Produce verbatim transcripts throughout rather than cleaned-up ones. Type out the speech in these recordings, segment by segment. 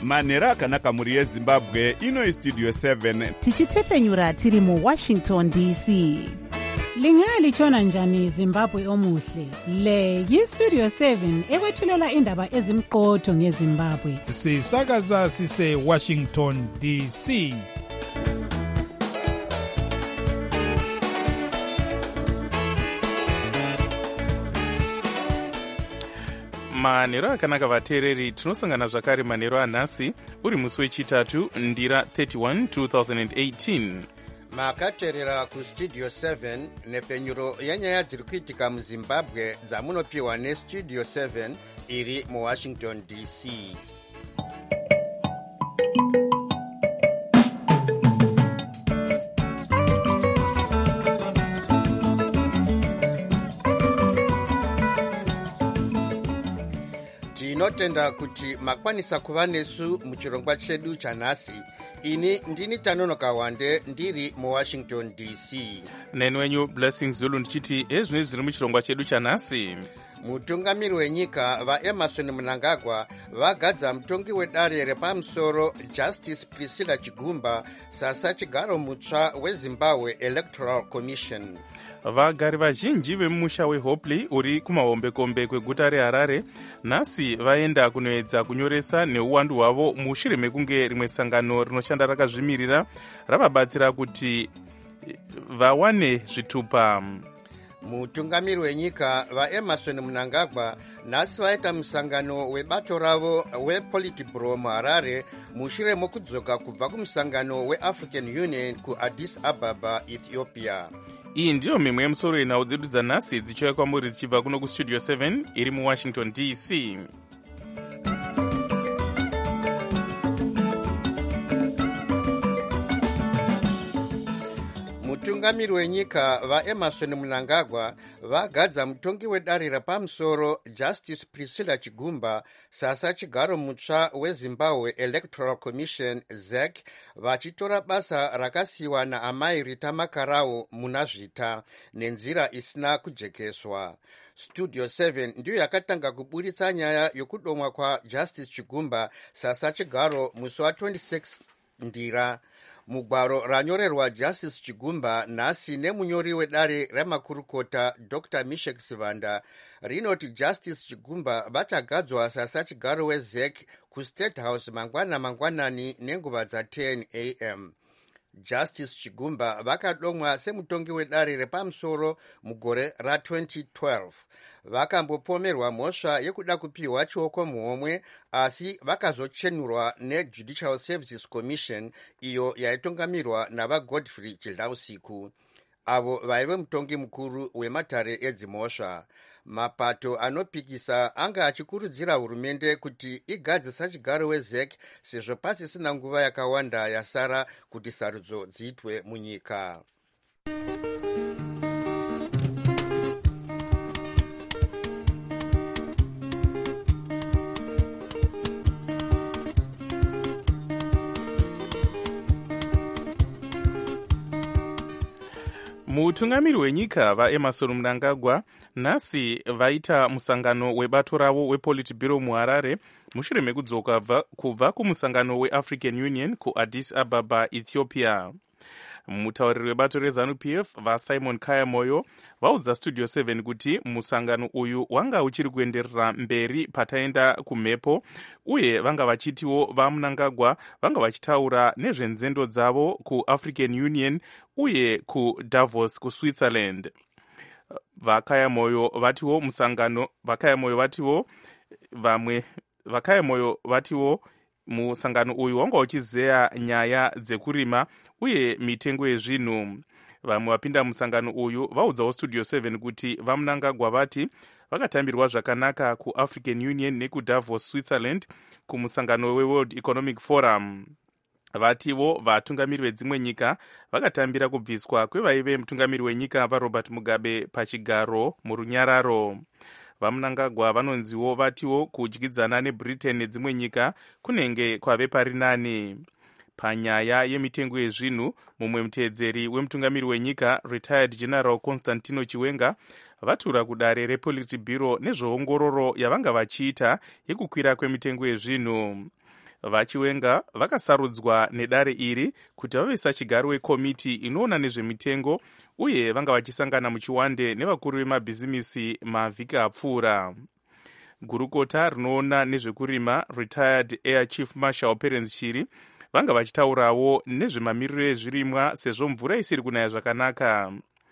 manhero akanaka mhuri yezimbabwe. Ino istudio seven tichitefenyura tiri muwashington D C. Lingalitshona njani Zimbabwe omuhle? Le yistudio seven ekwethulela indaba ezimqotho ngeZimbabwe. Sisakaza sise Washington D C. manhero akanaka vateereri, tinosangana zvakare manhero anhasi uri musi wechitatu ndira thirty-one two thousand eighteen. makateerera kustudio seven nepfenyuro yenyaya dziri kuitika muzimbabwe dzamunopiwa nestudio seven iri muwashington D C. tinotenda kuti makwanisa kuva nesu muchirongwa chedu chanhasi. ini ndini Tanonoka Wande ndiri muwashington D C. neni wenyu Blessing Zulu ndichiti ezvinoi zviri muchirongwa chedu chanhasi. mutungamiri wenyika vaEmmerson Mnangagwa vagadza mutongi wedare repamusoro Justice Priscilla Chigumba sasa chigaro mutsva weZimbabwe Electoral Commission. vagari vazhinji vemumusha weHopley uri kumahombekombe kweguta reHarare nhasi vaenda kunoedza kunyoresa neuwandu hwavo mushure mekunge rimwe sangano rinoshanda rakazvimirira ravabatsira kuti vawane zvitupa. mutungamiri wenyika vaEmmerson Mnangagwa nhasi vaita musangano webato ravo wePolitburo muHarare mushure mokudzoka kubva kumusangano weAfrican Union kuAddis Ababa, Ethiopia. iyi ndiyo mimwe yemusoro yenhau dzedu dzanhasi dzichiuya kwamuri dzichibva kuno kustudio seven iri muwashington D C. mutungamiri wenyika vaEmmerson Mnangagwa vagadza mutongi wedare repamusoro Justice Priscilla Chigumba sasa chigaro mutsva weZimbabwe Electoral Commission Z E C, vachitora basa rakasiyiwa naamai Rita Makarau muna zvita nenzira isina kujekeswa. studio seven ndiyo yakatanga kuburitsa nyaya yokudomwa kwaJustice Chigumba sasa chigaro musi wa26 ndira. mugwaro ranyorerwa Justice Chigumba nhasi nemunyori wedare remakurukota Doctor Mishek Sivanda rinoti Justice Chigumba vachagadzwa sasa chigaro weZ E C kuState House mangwana mangwanani nenguva dza10 a m Justice Chigumba vakadomwa semutongi wedare repamusoro mugore ra twenty twelve. vakambopomerwa mhosva yekuda kupiwa chioko muhomwe asi vakazochenurwa neJudicial Services Commission iyo yaitungamirwa navaGodfrey Chidlausiku avo vaive mutongi mukuru wematare edzimhosva. mapato anopikisa anga achikurudzira hurumende kuti igadzisa chigaro weZ E C sezvo pasisina nguva yakawanda yasara kuti sarudzo dziitwe munyika. mutungamiri wenyika vaEmmerson Mnangagwa nhasi vaita musangano webato ravo wePolitburo muHarare mushure mekudzoka kubva kumusangano weAfrican Union kuAddis Ababa, Ethiopia. mutauriri webato reZANU P F vaSimon Kayamoyo vaudza studio seven kuti musangano uyu wanga uchiri kuenderera mberi pataenda kumhepo uye vanga vachitiwo vaMnangagwa vanga vachitaura nezvenzendo dzavo kuAfrican Union uye kuDavos kuSwitzerland. vakayamoyo vatiwo musangano vakayamoyo vatiwo vamwe vakayamoyo vatiwo musangano uyu wanga uchizeya nyaya dzekurima uye mitengo yezvinhu. vamwe vapinda musangano uyu vaudzawo studio seven kuti vaMnangagwa vati vakatambirwa zvakanaka kuAfrican Union nekuDavos Switzerland kumusangano weWorld Economic Forum. vativo vatungamiri vedzimwe nyika vakatambira kubviswa kwevaive mutungamiri wenyika vaRobert Mugabe pachigaro murunyararo. vaMnangagwa vanonziwo vatiwo kudyidzana neBritain nedzimwe nyika kunenge kwave pari nani. panyaya yemitengo yezvinhu mumwe muteedzeri wemutungamiri wenyika retired General Constantino Chiwenga vatura kudare rePolitburo nezveongororo yavanga vachiita yekukwira kwemitengo yezvinhu. vachiwenga vakasarudzwa nedare iri kuti vave sachigaro wekomiti inoona nezvemitengo uye vanga vachisangana muchiwande nevakuru vemabhizimisi mavhiki apfuura. Gurukota rinoona nezvekurima retired air chief marshal Perence Shiri vanga vachitaurawo nezvemamiriro ezvirimwa sezvo mvura isiri kunaya zvakanaka.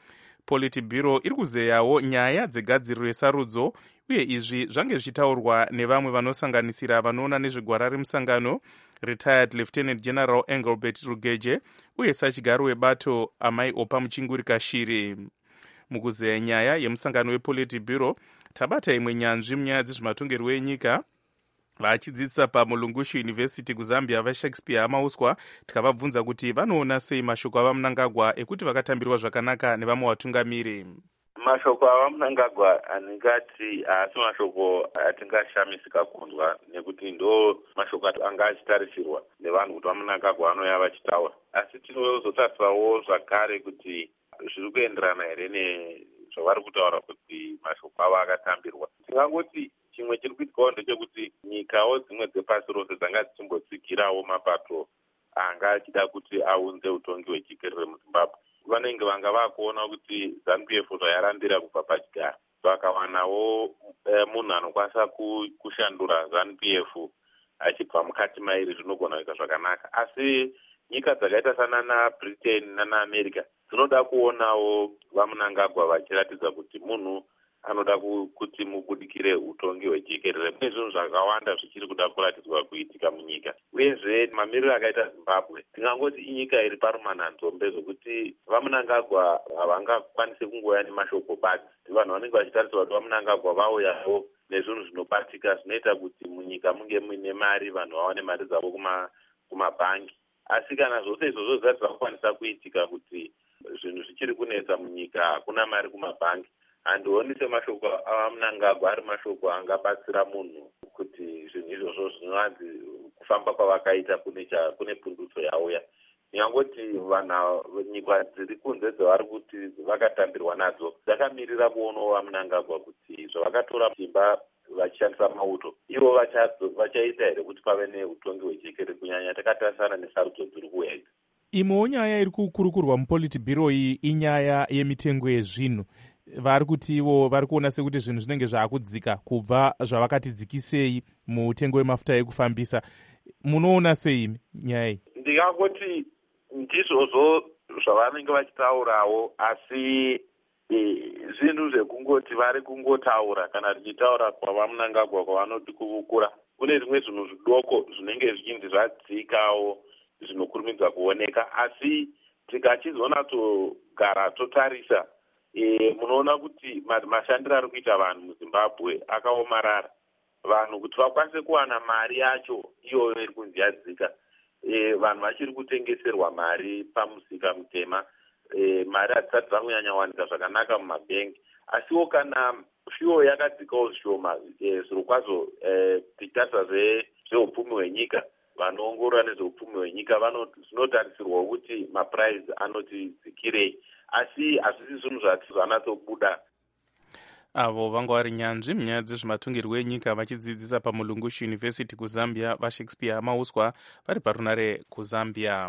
Politburo iri kuzeyawo nyaya dzegadziriro yesarudzo uye izvi zvange zvichitaurwa nevamwe vanosanganisira vanoona nezvegwara remusangano retired lieutenant general Engelbert Rugeje uye sachigaro webato Amai Opa Muchingurika Shiri. Mukuzeya nyaya yemusangano wePolitburo tabata imwe nyanzvi munyaya dzezvematongerwo enyika vachidzidzisa paMulungushi University kuZambia vaShakespeare Amauswa tikavabvunza kuti vanoona sei mashoko avaMnangagwa ekuti vakatambirwa zvakanaka nevamwe vatungamiri. Mashoko avaMnangagwa aningati asi mashoko atingashamisika kunzwa nekuti ndo mashoko anga achitarisirwa nevanhu kuti vaMnangagwa vanoya vachitaura, asi tinozotarisawo zvakare kuti zviri kuenderana here nezvavari kutaura kuti mashoko avo akatambirwa. Tingangoti chimwe chiri kuitwawo ndechekuti nyikawo dzimwe dzepasi rose dzanga dzichimbotsigirawo mapato anga achida kuti aunze utongi hwechikerere muZimbabwe. Vanenge vanga vakuona kuti ZANU P F zvayarambira kubva pachigaro, vakawanawo e, munhu anokwanisa kushandura ZANU P F achibva mukati mairi, zvinogona kuita zvakanaka. Asi nyika dzakaita sana naBritain nanaAmerica dzinoda kuonawo vaMnangagwa vachiratidza kuti munhu anoda kuti mubudikire utongi hwechikerere. Mune zvinhu zvakawanda zvichiri kuda kuratidzwa kuitika munyika, uyezve mamiriro akaita Zimbabwe tingangoti inyika iri parumanhanzombe zvokuti vaMnangagwa havangakwanisi kungoya nemashoko basi. Vanhu vanenge vachitarisirwa kuti vaMnangagwa vauyawo nezvinhu zvinobatika zvinoita kuti munyika munge muine mari, vanhu vawane mari dzavo kumabhangi. Asi kana zvose izvozvo zvisati zvakukwanisa kuitika kuti zvinhu zvichiri kunetsa munyika, hakuna mari kumabhangi, handioni semashoko avaMnangagwa ari mashoko angabatsira munhu kuti zvinhu izvozvo zvinonzi kufamba kwavakaita kune pundutso yauya. Nyangoti vanhu nyika dziri kunze dzavari kuti vakatambirwa nadzo dzakamirira kuonawo vaMnangagwa kuti zvavakatora simba vachishandisa mauto ivo vachaita here kuti pave neutongi hwechikerere, kunyanya takatarisana nesarudzo dziri kuuya idzi. Imwewo nyaya iri kukurukurwa muPolitburo iyi inyaya yemitengo yezvinhu. Vari kuti ivo vari kuona sekuti zvinhu zvinenge zvaakudzika kubva zvavakati dzikisei mutengo wemafuta ekufambisa. Munoona sei nyaya iyi? Ndingangoti ndizvozvo zvavanenge vachitaurawo, asi e, zvinhu zvekungoti vari kungotaura kana tichitaura kwavaMnangagwa kwavanoti kuvukura. Kune zvimwe zvinhu zvidoko zvinenge zvichinzi zvadzikawo zvinokurumidza kuoneka, asi tikachizonatsogara totarisa e, munoona kuti mashandiro ari kuita vanhu muZimbabwe akaomarara. Vanhu kuti vakwanise kuwana mari yacho iyoyo iri kunzi yadzika, e, vanhu vachiri kutengeserwa mari pamusika mutema, e, mari hadzisati dzanyanya wanika zvakanaka mumabhengi. Asiwo kana fuel yakadzikawo zvishoma, e, zviro kwazvo e, tichitarisa zveupfumi hwenyika, vanoongorora nezveupfumi hwenyika zvinotarisirwa kuti mapuraizi anoti dzikirei, asi hazvisi zvinhu zvanatsobuda. Avo vanga vari nyanzvi munyaya dzezvematongerwo enyika vachidzidzisa paMulungushi University kuZambia vaShakespeare Amauswa vari parunare kuZambia.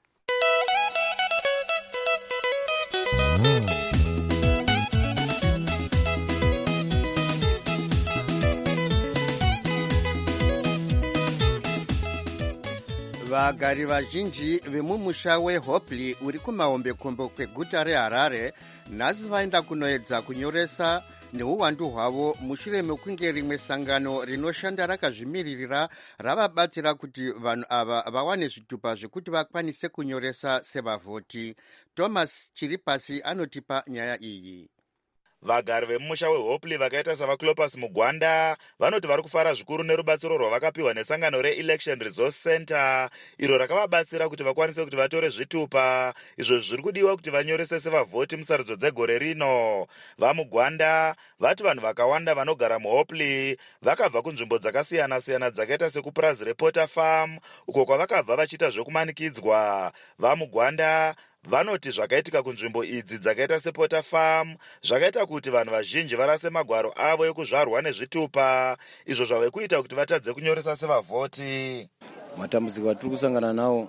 Vagari vazhinji vemumusha weHopley uri kumahombekombe kweguta reHarare nhasi vaenda kunoedza kunyoresa neuwandu hwavo mushure mekunge rimwe sangano rinoshanda rakazvimiririra ravabatsira kuti vanhu ava vawane zvitupa zvekuti vakwanise kunyoresa sevavhoti. Thomas Chiripasi anotipa nyaya iyi. Vagari vemumusha weHopley vakaita savaClopas Mugwanda vanoti vari kufara zvikuru nerubatsiro rwavakapiwa nesangano reElection Resource Center iro rakavabatsira kuti vakwanise kuti vatore zvitupa izvo zviri kudiwa kuti vanyorese sevavhoti musarudzo dzegore rino. VaMugwanda vati vanhu vakawanda vanogara muHopley vakabva kunzvimbo dzakasiyana siyana dzakaita sekupurazi rePorter Farm uko kwavakabva vachiita zvekumanikidzwa. VaMugwanda vanoti zvakaitika kunzvimbo idzi dzakaita sePorter Farm zvakaita kuti vanhu vazhinji varase magwaro avo ekuzvarwa nezvitupa izvo zvave kuita kuti vatadze kunyoresa sevavhoti. matambudziko atiri kusangana nawo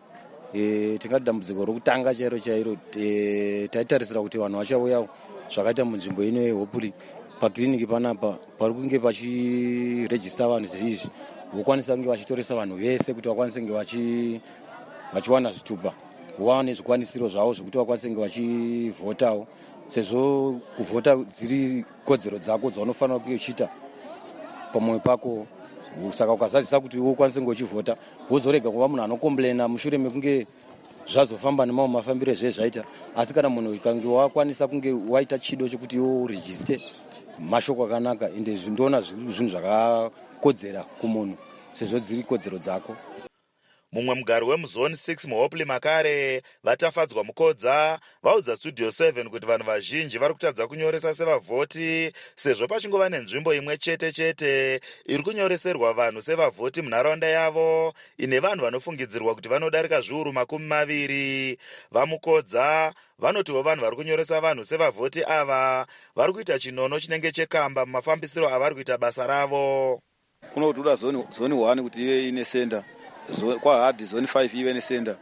e, tingati dambudziko rokutanga chairo chairo e, taitarisira kuti vanhu vachauyawo zvakaita munzvimbo ino yehopuri pakiriniki panapa pari kunge pachirejista vanhu zviizvi vokwanisa kunge vachitoresa vanhu vese kuti vakwanise kunge vachi vachiwana zvitupa vawane zvikwanisiro zvavo zvokuti vakwanise kunge vachivhotawo sezvo kuvhota dziri kodzero dzako dzaunofanira kunge uchiita pamwoyo pako. Saka ukazadzisa kuti ukwanise kunge uchivhota wozorega kuva munhu anokomblena mushure mekunge zvazofamba nemamwe mafambiro ezvezvaita. Asi kana munhu ikange wakwanisa kunge waita chido chokuti iwo urejiste mashoko akanaka ende zvindoona zvinhu zvakakodzera kumunhu sezvo dziri kodzero dzako. Mumwe mugari wemuzone six muhopli makare vatafadzwa mukodza vaudza studio seven kuti vanhu vazhinji vari kutadza kunyoresa sevavhoti sezvo pachingova nenzvimbo imwe chete chete iri kunyoreserwa vanhu sevavhoti munharaunda yavo ine vanhu vanofungidzirwa kuti vanodarika zviuru makumi maviri. Vamukodza vanotiwo vanhu vari kunyoresa vanhu sevavhoti ava vari kuita chinono chinenge chekamba mumafambisiro avari kuita basa ravo. Kunotuda zone zone one kuti ive ine senda kwa hadi zone five ive ne sender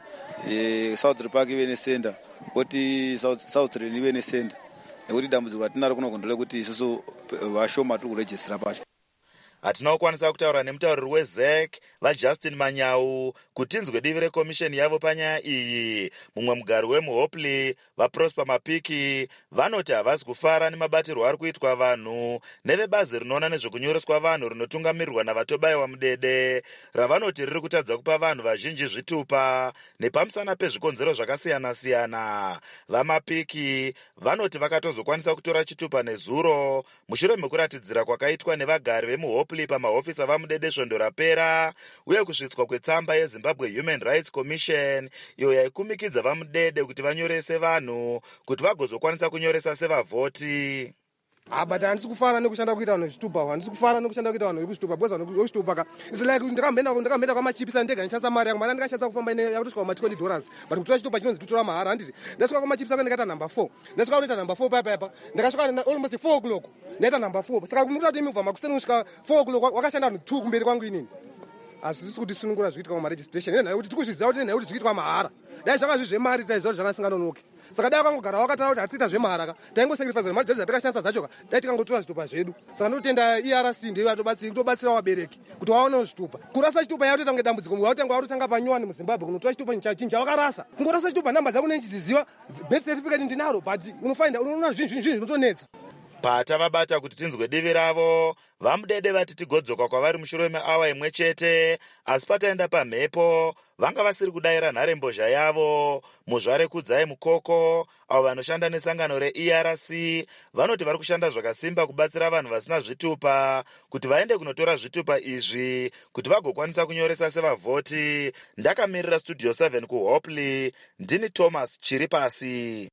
e South Park ive ne sender kuti South South Rain ive ne sender nekuti dambudziko ratinaro kunogondole kuti isusu vashoma turi kuregister pacho. Hatina kukwanisa kutaura nemutauriri weZ E C vaJustin Manyau kuti tinzwe divi rekomisheni yavo panyaya iyi. Mumwe mugari wemuhopli vaProsper Mapiki vanoti havasi kufara nemabatirwo ari kuitwa vanhu nevebazi rinoona nezvekunyoreswa vanhu rinotungamirirwa navatobayiwa mudede ravanoti riri kutadza kupa vanhu vazhinji zvitupa nepamusana pezvikonzero zvakasiyana-siyana. VaMapiki vanoti vakatozokwanisa kutora chitupa nezuro mushure mekuratidzira kwakaitwa nevagari vemuhopli pamahofisi avamudede svondo rapera uye kusvitswa kwetsamba yeZimbabwe Human Rights Commission iyo yaikumikidza vamudede kuti vanyorese vanhu kuti vagozokwanisa kunyoresa sevavhoti. Ah, but handisi kufara nekushanda kuita vanhu zvitupa, handisi kufara nekushanda kuita vanhu vekuzvitupa, because vanhu vekuzvitupa ka it's like ndakamboenda ndakamboenda kwamachipisa ndega ndichansa mari yangu, mana ndikashandisa kufamba ine yakutosvika kuma twenty dollars, but kutora chitupa chinonzi kutora mahara. Handiti ndasvika kwamachipisa ndikaita number four, ndasvika kunoita number four papa papa, ndakasvika almost four o'clock ndaita number four. Saka kumuta kuti imuvha makuseni kusvika four o'clock wakashanda vanhu two kumberi kwangu inini. Hazvisi kuti sunungura zviitika kuma registration nena kuti tikuzviziva kuti nena kuti zviitika mahara. Dai zvanga zvemari taiziva kuti zvakasinganonoki. Saka dai vakangogara vakataura kuti hatisita zvemahara ka taingosacrifice mari dzedu dzatakashandisa dzacho ka dai tikangotora zvitupa zvedu. Saka ndotenda E R C ndiyo yatobatsira kutobatsira vabereki kuti vaonewo zvitupa. Kurasa chitupa yaitoita kunge dambudziko, wautanga warutanga panyuwani muZimbabwe kunotora chitupa chinja wakarasa. Kungorasa chitupa namba dzako nechidziziva birth certificate ndinaro but unofainda unoona zvinhu zvinhu zvinotonetsa. Pata vabata kuti tinzwe divi ravo vamudede vati tigodzoka kwavari mushure meawa imwe chete, asi pataenda pamhepo vanga vasiri kudayira nharembozha yavo. Muzvare Kudzai Mukoko avo vanoshanda nesangano reE R C vanoti vari kushanda zvakasimba kubatsira vanhu vasina zvitupa kuti vaende kunotora zvitupa izvi kuti vagokwanisa kunyoresa sevavhoti. Ndakamirira studio seven kuHopli, ndini Thomas Chiripasi.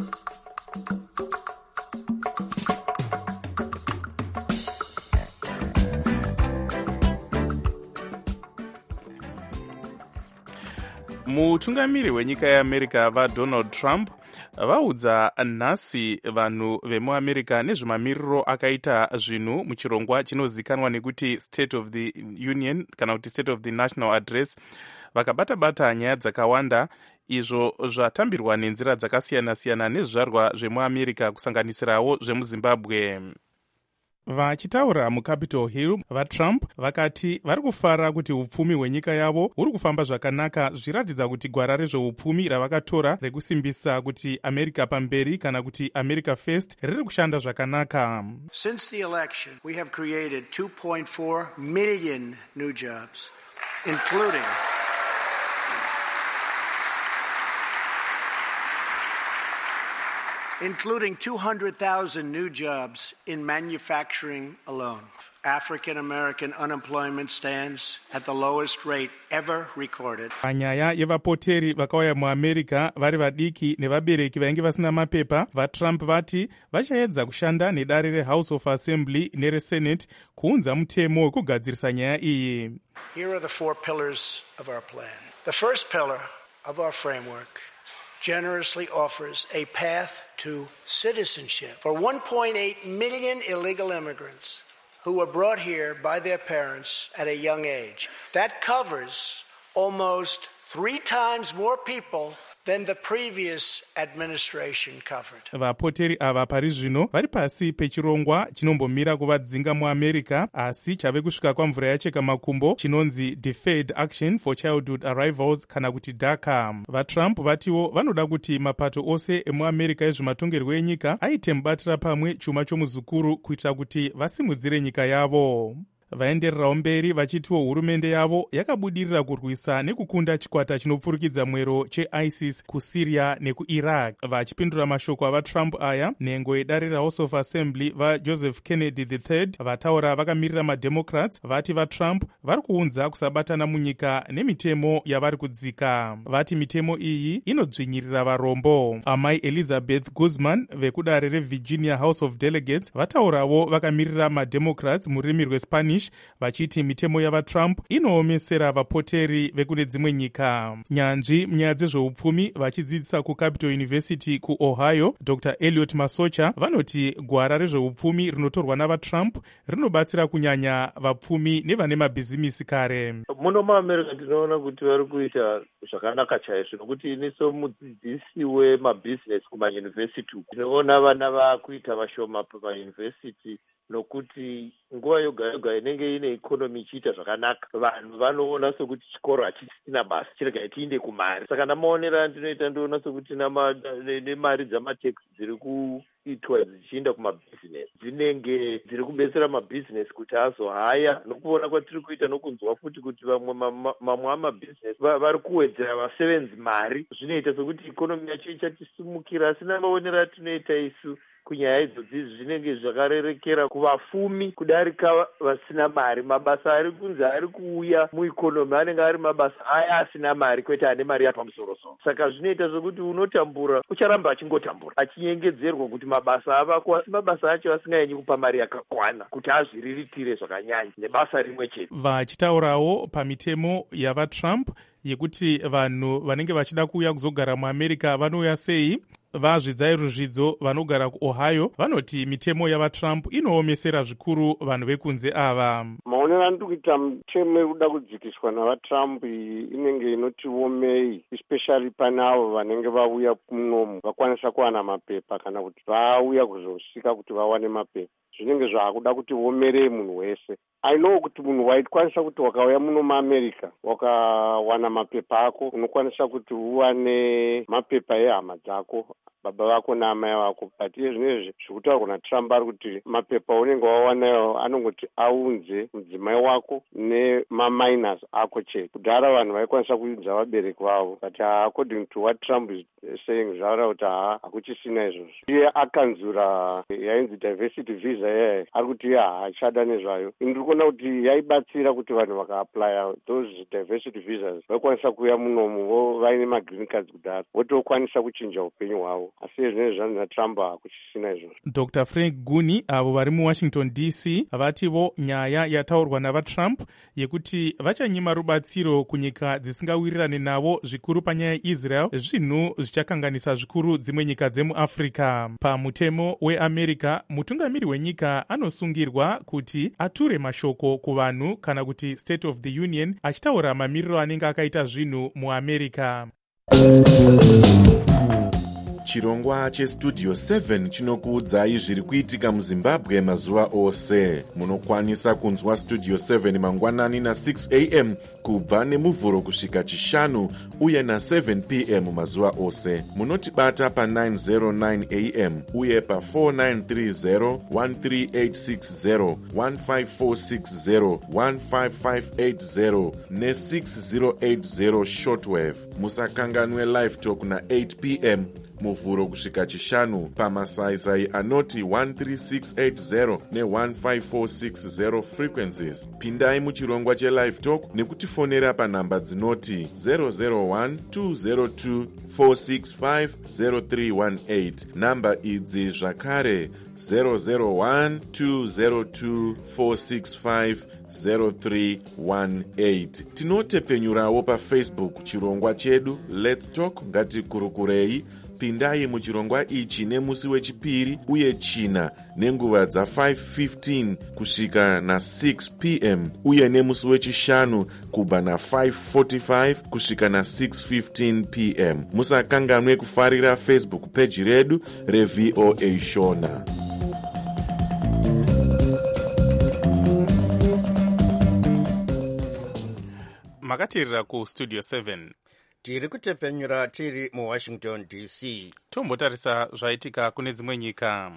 Mutungamiri wenyika yeAmerica vaDonald Trump vaudza nhasi vanhu vemuamerica nezvemamiriro akaita zvinhu muchirongwa chinozikanwa nekuti State of the Union kana kuti State of the National Address, vakabata-bata nyaya dzakawanda izvo zvatambirwa nenzira dzakasiyana-siyana nezvizvarwa zvemuamerica kusanganisirawo zvemuZimbabwe. Vachitaura muCapitol Hill, vaTrump vakati vari kufara kuti upfumi hwenyika yavo huri kufamba zvakanaka, zvichiratidza kuti gwara rezveupfumi ravakatora rekusimbisa kuti America pamberi kana kuti America First riri kushanda zvakanaka. Since the election, we have created two point four million new jobs, including including two hundred thousand new jobs in manufacturing alone. African American unemployment stands at the lowest rate ever recorded. Panyaya yevapoteri vakauya muAmerica vari vadiki nevabereki vainge vasina mapepa, vaTrump vati vachaedza kushanda nedare reHouse of Assembly nereSenate kuunza mutemo wekugadzirisa nyaya iyi. Here are the four pillars of our plan. The first pillar of our framework generously offers a path to citizenship for one point eight million illegal immigrants who were brought here by their parents at a young age. That covers almost three times more people than the previous administration covered. Vapoteri ava pari zvino vari pasi pechirongwa chinombomira kuvadzinga muamerica, asi chave kusvika kwamvura yacheka makumbo chinonzi Deferred Action for Childhood Arrivals kana kuti DACA. VaTrump vatiwo vanoda kuti mapato ose emuamerica ezvematongerwo enyika aite mubatira pamwe chuma chomuzukuru kuitira kuti vasimudzire nyika yavo. Vaendererawo mberi vachitiwo hurumende yavo yakabudirira kurwisa nekukunda chikwata chinopfurikidza mwero cheISIS kuSyria nekuIraq. Vachipindura mashoko avaTrump aya, nhengo yedare raHouse of Assembly vaJoseph Kennedy the third vataura vakamirira maDemocrats vati vaTrump vari kuunza kusabatana munyika nemitemo yavari kudzika. Vati mitemo iyi inodzvinyirira varombo. Amai Elizabeth Guzman vekudare reVirginia House of Delegates vataurawo vakamirira maDemocrats mururimi rweSpanish vachiti mitemo yavaTrump inoomesera vapoteri vekune dzimwe nyika. Nyanzvi munyaya dzezveupfumi vachidzidzisa kuCapital University kuOhio, Doctor Elliot Masocha vanoti gwara rezveupfumi rinotorwa navaTrump rinobatsira kunyanya vapfumi nevane mabhizimisi kare. Muno muAmerica tinoona kuti vari kuita zvakanaka chaizvo nokuti iniso mudzidzisi wemabhizinesi kumayunivhesiti tinoona vana vakuita vashoma pamayunivhesiti nokuti nguva yoga yoga inenge ine ikonomi ichiita zvakanaka vanhu vanoona sokuti chikoro hachisina basa chirega tiinde kumari. Saka namaonera ndinoita ndoona sokuti nemari dzamateksi dziri kuitwa dzichienda kumabhizinesi dzinenge dziri kubetsera mabhizinesi kuti azohaya. Nokuona kwatiri kuita nokunzwa futi kuti vamwe mamwe amabhizinesi vari kuwedzera vasevenzi mari, zvinoita sokuti ikonomi yacho ichatisumukira. Asi namaonera atinoita isu kunyaya idzodzi zvinenge zvakarerekera kuvafumi kudarika vasina mari. Mabasa ari kunzi ari kuuya muikonomi anenge ari mabasa aya asina mari, kwete ane mari yapamusoro-soro. Saka zvinoita zvokuti unotambura ucharamba achingotambura achinyengedzerwa kuti mabasa avako, asi mabasa acho asingaenyi kupa mari yakakwana kuti azviriritire zvakanyanya nebasa rimwe chete. Vachitaurawo pamitemo yavaTrump yekuti vanhu vanenge vachida kuuya kuzogara muAmerica vanouya sei, vazvidzai ruzvidzo vanogara kuOhio vanoti mitemo yavaTrump inoomesera zvikuru vanhu vekunze ava. Maonero andiri kuita mitemo irikuda kudzikiswa navaTrump inenge inoti omei, especially pane avo vanenge vauya munomu vakwanisa kuwana mapepa kana kuti vauya kuzosvika kuti vawane mapepa. Zvinenge zvaakuda kuti omerei munhu wese. I know kuti munhu waikwanisa kuti wakauya muno muAmerica wakawana mapepa ako unokwanisa kuti uwane mapepa ehama dzako, baba vako naamai vako. But iye zvinezvi zvikutaurwa naTrump ari kuti mapepa aunenge wawanayo anongoti aunze mudzimai wako nemaminors ako chete. Kudhara vanhu vaikwanisa kuudza vabereki vavo, but according to what Trump is saying zvara kuti haa hakuchisina izvozvo. Iye akanzura yainzi diversity visa yaye ari kuti iye haachada nezvayo. Ndiri kuona kuti yaibatsira kuti vanhu vakaaplya those diversity visas vaikwanisa kuuya munomu vaine magreen cards kudhara votokwanisa kuchinja upenyu hwavo. Asi zvinezvi zvanzi naTrump hakuchisina izvozvo. Doctor Frank Guni avo vari muWashington D C vativo nyaya yataurwa navaTrump yekuti vachanyima rubatsiro kunyika dzisingawirirane navo zvikuru panyaya yeIsrael zvinhu zvichakanganisa zvikuru dzimwe nyika dzemuAfrica. Pamutemo weAmerica mutungamiri wenyika anosungirwa kuti ature mashoko kuvanhu kana kuti State of the Union achitaura mamiriro anenge akaita zvinhu muAmerica. Chirongwa cheStudio seven chinokuudzai zviri kuitika muZimbabwe mazuva ose. Munokwanisa kunzwa Studio seven mangwanani na six a m kubva nemuvhuro kusvika chishanu uye na seven p m mazuva ose. Munotibata pa nine oh nine a m uye pa four nine three zero, one three eight six zero, one five four six zero, one five five eight zero ne six zero eight zero shortwave. Musakanganwe live talk na eight p m muvhuro kusvika chishanu pamasaisai anoti one three six eight zero ne one five four six zero frequencies. Pindai muchirongwa chelive talk nekutifonera panhamba dzinoti zero zero one two zero two four six five zero three one eight. Namba idzi zvakare zero zero one two zero two four six five zero three one eight. Tinotepfenyurawo paFacebook chirongwa chedu Let's Talk Ngati Kurukurei, pindai muchirongwa ichi nemusi wechipiri uye china nenguva dza five fifteen kusvika na6 p m uye nemusi wechishanu kubva na5 forty-five kusvika na6 fifteen p m musakanganwe kufarira Facebook page redu reV O A Shona. makatirira kustudio seven tiri kutepfenyura tiri muwashington D C. tombotarisa zvaitika kune dzimwe nyika.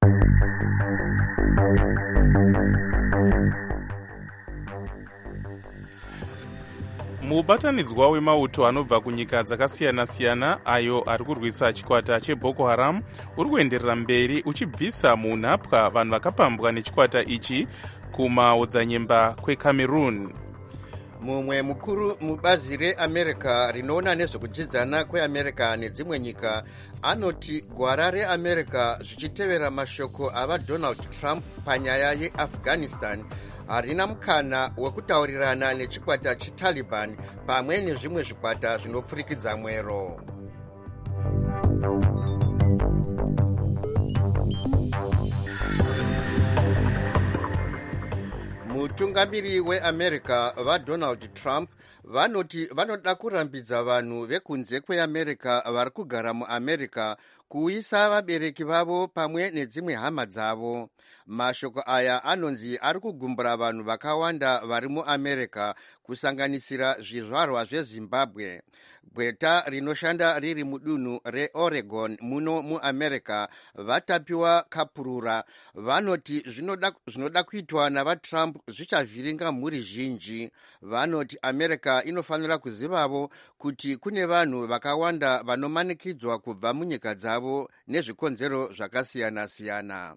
mubatanidzwa wemauto anobva kunyika dzakasiyana-siyana ayo ari kurwisa chikwata cheboko haram uri kuenderera mberi uchibvisa munhapwa vanhu vakapambwa nechikwata ichi kumaodzanyemba kwecameroon. mumwe mukuru mubazi reamerica rinoona nezvekudyidzana kweamerica nedzimwe nyika anoti gwara reamerica zvichitevera mashoko avadonald trump panyaya yeafghanistan harina mukana wekutaurirana nechikwata chetaliban pamwe nezvimwe zvikwata zvinopfurikidza mwero. mutungamiri weamerica vadonald trump vanoti vanoda kurambidza vanhu vekunze kweamerica vari kugara muamerica kuuyisa vabereki vavo pamwe nedzimwe hama dzavo. mashoko aya anonzi ari kugumbura vanhu vakawanda vari muamerica kusanganisira zvizvarwa zvezimbabwe. gweta rinoshanda riri mudunhu reoregon muno muamerica vatapiwa kapurura vanoti zvinoda, zvinoda kuitwa navatrump zvichavhiringa mhuri zhinji. vanoti america inofanira kuzivavo kuti kune vanhu vakawanda vanomanikidzwa kubva munyika dzavo nezvikonzero zvakasiyana-siyana.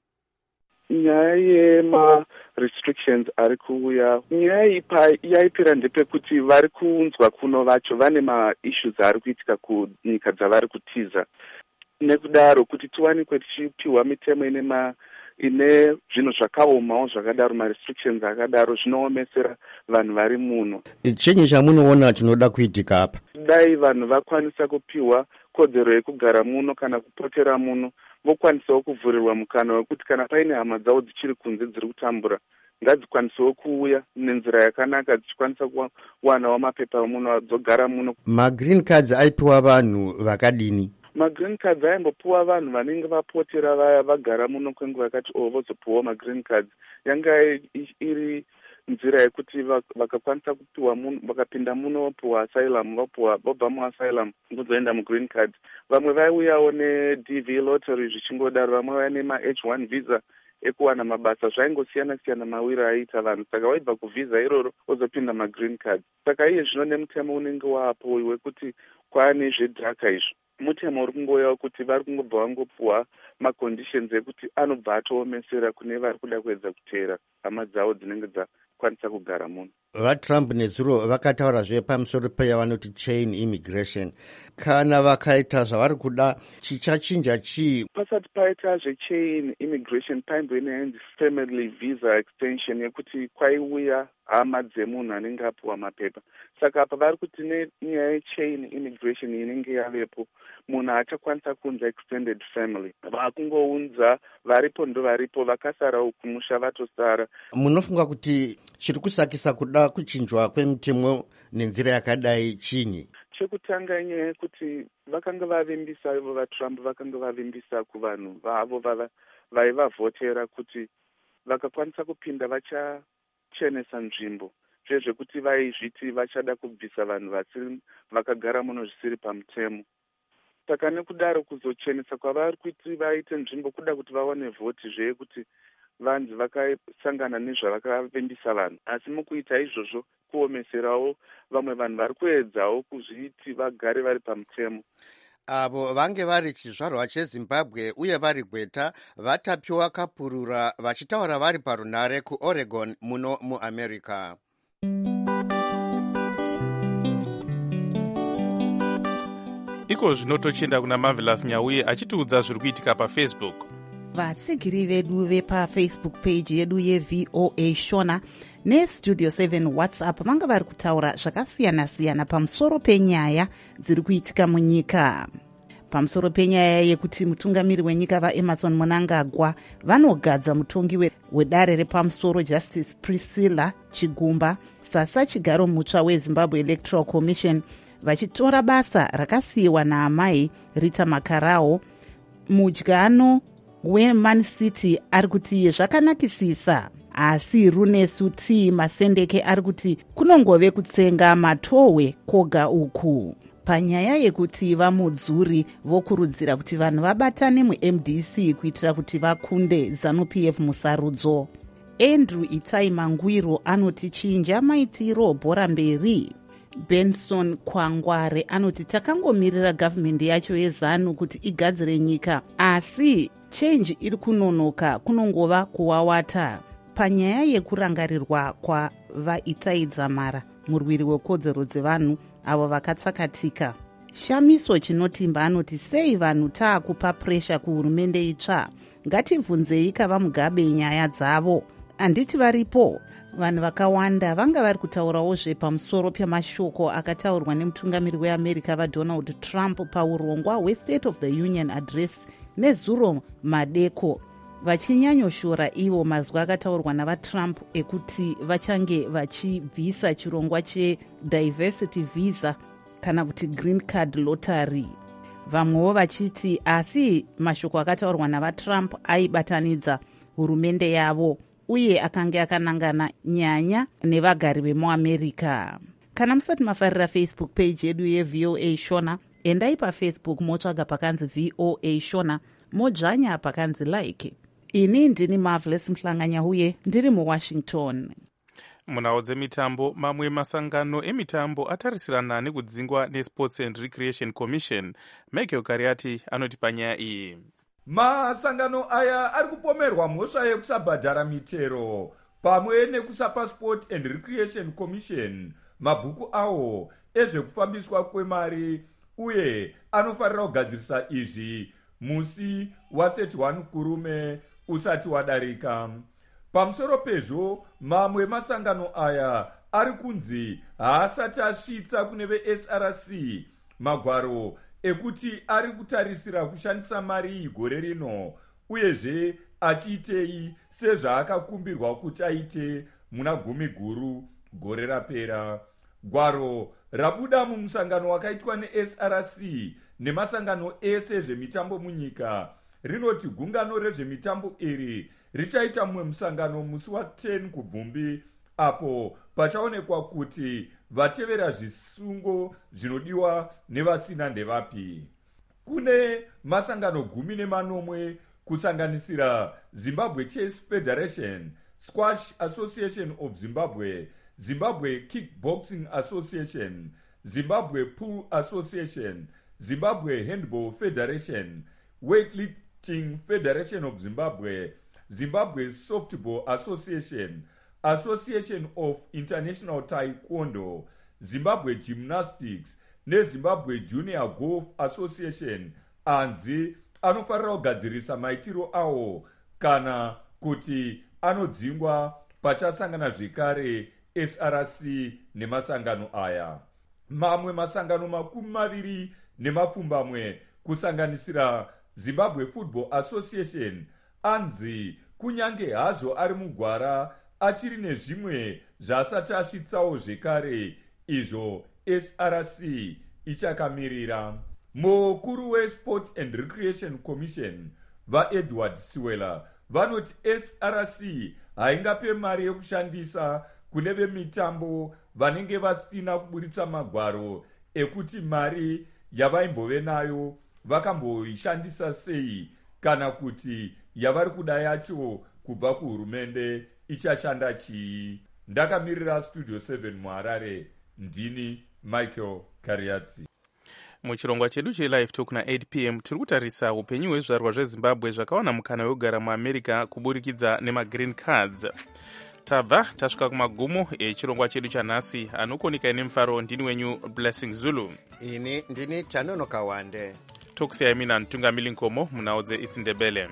nyaya yema-restrictions ari kuuya, nyaya iyi yaipira ndepekuti vari kuunzwa kuno vacho vane maissues ari kuitika kunyika dzavari kutiza. nekudaro kuti tiwanikwe tichipiwa mitemo ine ma ine zvinhu zvakaomawo zvakadaro, ma-restrictions akadaro zvinoomesera vanhu vari muno. chinyi chamunoona chinoda kuitika apa? dai vanhu vakwanisa kupiwa kodzero yekugara muno kana kupotera muno, vokwanisawo kuvhurirwa mukana wekuti kana paine hama dzavo dzichiri kunze dziri kutambura ngadzikwanisawo kuuya nenzira yakanaka dzichikwanisa kuwanawo mapepa muno dzogara muno. magreen cards aipiwa vanhu vakadini? magreen cards aimbopiwa vanhu vanenge vapotera vaya vagara muno kwenguva yakati o vozopiwawo magreen cards. yanga iri nzira yekuti vakakwanisa kupiwa muno, vakapinda muno vopiwa asylum, vopiwa vobva muasylum vozoenda mugreen cards. vamwe vaiuyawo ne-D V lottery zvichingodaro, vamwe vaya nema-H one visa ekuwana mabasa. zvaingosiyana-siyana mawiro aiita vanhu, saka waibva kuvhisa iroro wozopinda magreen cards. saka iye zvino nemutemo unenge waapo wekuti kwaane zvedhaka izvo, mutemo uri kungoyawo kuti vari kungobva vangopiwa maconditions ekuti anobva atoomesera kune vari kuda kuedza kuteera hama dzavo dzinenge dzakwanisa kugara muno. vatrump nezuro vakataurazve pamusoro peyavanoti chain immigration. kana vakaita zvavari kuda chichachinja chii? pasati paita zvechain immigration paimboine yanzi family visa extension yekuti kwaiuya hama dzemunhu anenge apiwa mapepa. saka apa vari kuti nenyaya yechain immigration inenge yavepo munhu achakwanisa kuunza extended family, vakungounza varipo ndo varipo, vakasara kumusha vatosara. munofunga kuti chiri kusakisa kuda kuchinjwa kwemitemo nenzira yakadai chinyi? chekutanga inyaya yekuti vakanga vavimbisa ivo vatrump vakanga vavimbisa kuvanhu vavo vaivavhotera kuti vakakwanisa kupinda vachachenesa nzvimbo, zvezvekuti vaizviti vachada kubvisa vanhu vasiri vakagara muno zvisiri pamutemo. saka nekudaro kuzochenesa kwavari kuti vaite nzvimbo kuda kuti vawane vhoti zveyekuti vanzi vakasangana nezvavakavimbisa vanhu, asi mukuita izvozvo kuomeserawo vamwe vanhu vari kuedzawo kuzviti vagare vari pamutemo. avo vange vari chizvarwa chezimbabwe uye vari gweta vatapiwa kapurura vachitaura vari parunare kuoregon muno muamerica. iko zvino tochienda kuna Marvelous Nyauye achitiudza zviri kuitika pafacebook. vatsigiri vedu vepafacebook page yedu yeV O A Shona nestudio seven whatsapp vanga vari kutaura zvakasiyana-siyana pamusoro penyaya dziri kuitika munyika. pamusoro penyaya yekuti mutungamiri wenyika vaemarson mnangagwa vanogadza mutongi wedare repamusoro justice priscilla chigumba sasa chigaro mutsva wezimbabwe electoral commission, vachitora basa rakasiyiwa naamai rita makarao. Mudyano weMan City ari kuti zvakanakisisa, asi Runesu T Masendeke ari kuti kunongove kutsenga matohwe koga uku. Panyaya yekuti vamudzuri vokurudzira kuti vanhu vabatane mu-M D C kuitira kuti vakunde ZANU-P F musarudzo. Andrew Itai Mangwiro anoti chinja maitiro bhora mberi. Benson Kwangware anoti takangomirira gavhmendi yacho yezanu kuti igadzire nyika, asi change iri kunonoka kunongova kuwawata. Panyaya yekurangarirwa kwavaitai Dzamara, murwiri wekodzero dzevanhu avo vakatsakatika. Shamiso Chinotimba anoti sei vanhu taakupa presha kuhurumende itsva, ngativhunzei kava Mugabe nyaya dzavo. Anditi varipo vanhu vakawanda vanga vari kutaurawo zvepamusoro pemashoko akataurwa nemutungamiri weAmerica vaDonald Trump paurongwa hweState of the Union Address nezuro madeko, vachinyanyoshora ivo mazwi akataurwa navaTrump ekuti vachange vachibvisa chirongwa chediversity visa kana kuti green card lottery. Vamwewo vachiti asi mashoko akataurwa navaTrump aibatanidza hurumende yavo uye akanga akanangana nyanya nevagari vemuamerica. Kana musati mafarira Facebook page yedu yeV O A Shona, endai paFacebook motsvaga pakanzi V O A Shona, modzvanya pakanzi like. Ini ndini Marvelous Mhlanganya uye ndiri muWashington. Munhau dzemitambo, mamwe masangano emitambo atarisirana nekudzingwa neSports and Recreation Commission. Michael Kariati anoti panyaya iyi. Masangano aya ari kupomerwa mhosva yekusabhadhara mitero pamwe nekusapa Sport and Recreation Commission mabhuku awo ezvekufambiswa kwemari, uye anofarira kugadzirisa izvi musi wa31 kurume usati wadarika. Pamusoro pezvo, mamwe masangano aya ari kunzi haasati asvitsa kune veS R C magwaro ekuti ari kutarisira kushandisa mari iyi gore rino, uyezve achiitei sezvaakakumbirwa kuti aite muna gumi guru gore rapera. Gwaro rabuda mumusangano wakaitwa neS R C nemasangano ese zvemitambo munyika rinoti gungano rezvemitambo iri richaita mumwe musangano musi wa10 kubvumbi, apo pachaonekwa kuti vatevera zvisungo zvinodiwa nevasina ndevapi. Kune masangano gumi nemanomwe kusanganisira Zimbabwe Chess Federation, Squash Association of Zimbabwe, Zimbabwe Kickboxing Association, Zimbabwe Pool Association, Zimbabwe Handball Federation, Weightlifting Federation of Zimbabwe, Zimbabwe Softball Association, Association of International Taekwondo, Zimbabwe Gymnastics neZimbabwe Junior Golf Association anzi anofarira kugadzirisa maitiro awo kana kuti anodzingwa pachasangana zvekare S R C nemasangano aya. Mamwe masangano makumi maviri nemapfumbamwe kusanganisira Zimbabwe Football Association anzi kunyange hazvo ari mugwara achiri nezvimwe zvasati asvitsawo zvekare izvo S R C ichakamirira. Mukuru weSport and Recreation Commission vaEdward Siwela vanoti S R C haingape mari yekushandisa kune vemitambo vanenge vasina kuburitsa magwaro ekuti mari yavaimbove nayo vakamboishandisa sei, kana kuti yavari kuda yacho kubva kuhurumende ichashanda chii. Ndakamirira Studio seven muHarare, ndini Michael Kariati. Muchirongwa chedu cheLive Talk na8 p m tiri kutarisa upenyu hwezvarwa zveZimbabwe zvakawana mukana wekugara muAmerica kuburikidza nemagreen cards. Tabva tasvika kumagumo echirongwa chedu chanhasi. Anokonika nemufaro ndini wenyu Blessing Zulu. Ini ndini Tanonoka Wande. Tokusiyai mina Ntungamili Nkomo munhau dzeIsindebele.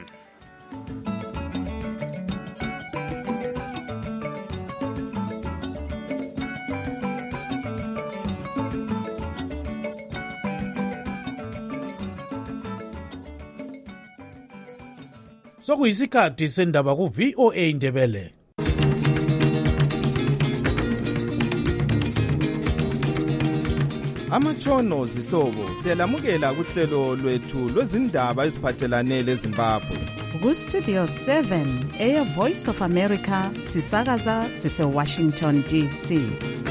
sokuyisikhathi sendaba ku-V O A Ndebele. Amatshono zihlobo siyalamukela kuhlelo lwethu lwezindaba eziphathelane leZimbabwe. Ku-Studio seven eya Voice of America sisakaza sise Washington D C.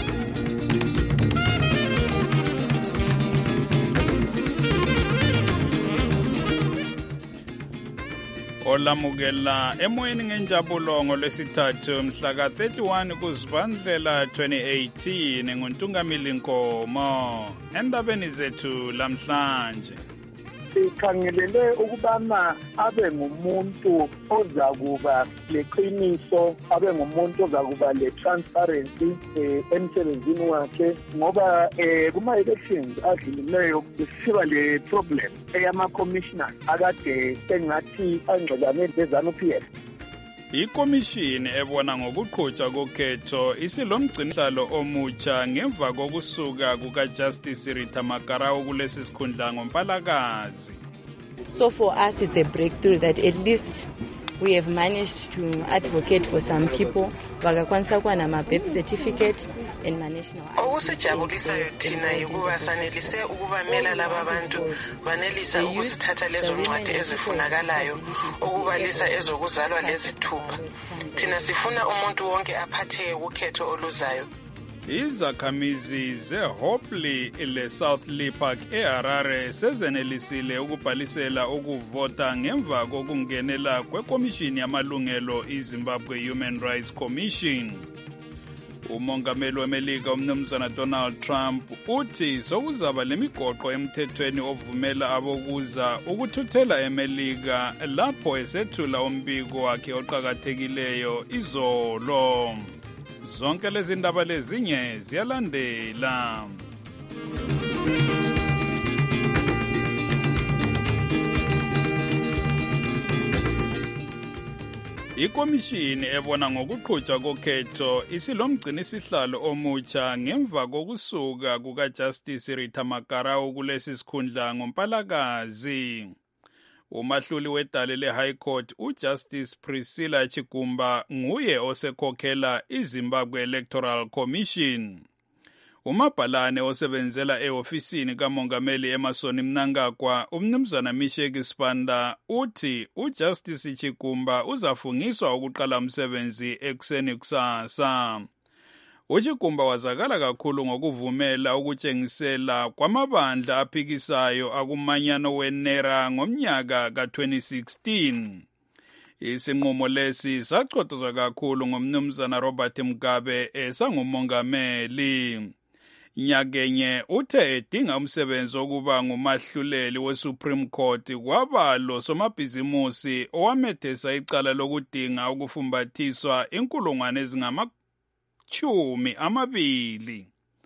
Olamukela emoyeni ngenjabulo ngolwesithathu mhla ka thirty-one kuZibandlela twenty eighteen nguntungamili Nkomo endabeni zethu lamhlanje. Sikhangelele ukubana abe ngumuntu ozakuba leqiniso, abe ngumuntu ozakuba le transparency emsebenzini wakhe, ngoba kuma elections adlulileyo siba le problem eyama commissioners akade engathi angxelane leZANU-P F. Ikomishini ebona ngokuqhutshwa kokhetho isilomgcinisihlalo omutsha ngemva kokusuka kukaJustice Rita Makarao kulesi sikhundla ngoMpalakazi. So for us it's a breakthrough that at least we have managed to advocate for some people bakakwanisa kwa nama birth certificate and ma national. Okusijabulisayo thina yukuba sanelise ukubamela laba bantu banelisa ukusithatha lezo ncwadi ezifunakalayo ukubalisa ezokuzalwa lezithupha. Thina sifuna umuntu wonke aphathe ukhetho oluzayo. Izakhamizi zeHopley leSouth Lee Park eHarare sezenelisile ukubhalisela ukuvota ngemva kokungenela kwekomishini yamalungelo iZimbabwe Human Rights Commission. Umongameli weMelika umnumzana Donald Trump uthi sokuzaba lemigoqo emthethweni ovumela abokuza ukuthuthela eMelika lapho esethula umbiko wakhe oqhakathekileyo izolo. Zonke lezi ndaba lezinye ziyalandela. Ikomishini ebona ngokuqhutshwa kokhetho isilomgcinisihlalo omutsha ngemva kokusuka kukaJustice Rita Makarao kulesi sikhundla ngoMpalakazi. Umahluli wedale le-High Court uJustice Priscilla Chigumba nguye osekhokhela iZimbabwe Electoral Commission. Umabhalane osebenzela ehofisini kamongameli Emmerson Mnangagwa umnumzana Misheki Sibanda uthi uJustice Chigumba uzafungiswa ukuqala umsebenzi ekuseni kusasa. UChigumba wazakala kakhulu ngokuvumela ukutshengisela kwamabandla aphikisayo akumanyano weNera ngomnyaka ka twenty sixteen. Isinqumo lesi sachotozwa kakhulu ngomnumzana Robert Mugabe esangumongameli. Nyakenye uthe edinga umsebenzi wokuba ngumahluleli weSupreme Court kwabalo somabhizimusi owamethesa icala lokudinga ukufumbathiswa inkulungwane ezingama chumi amabili.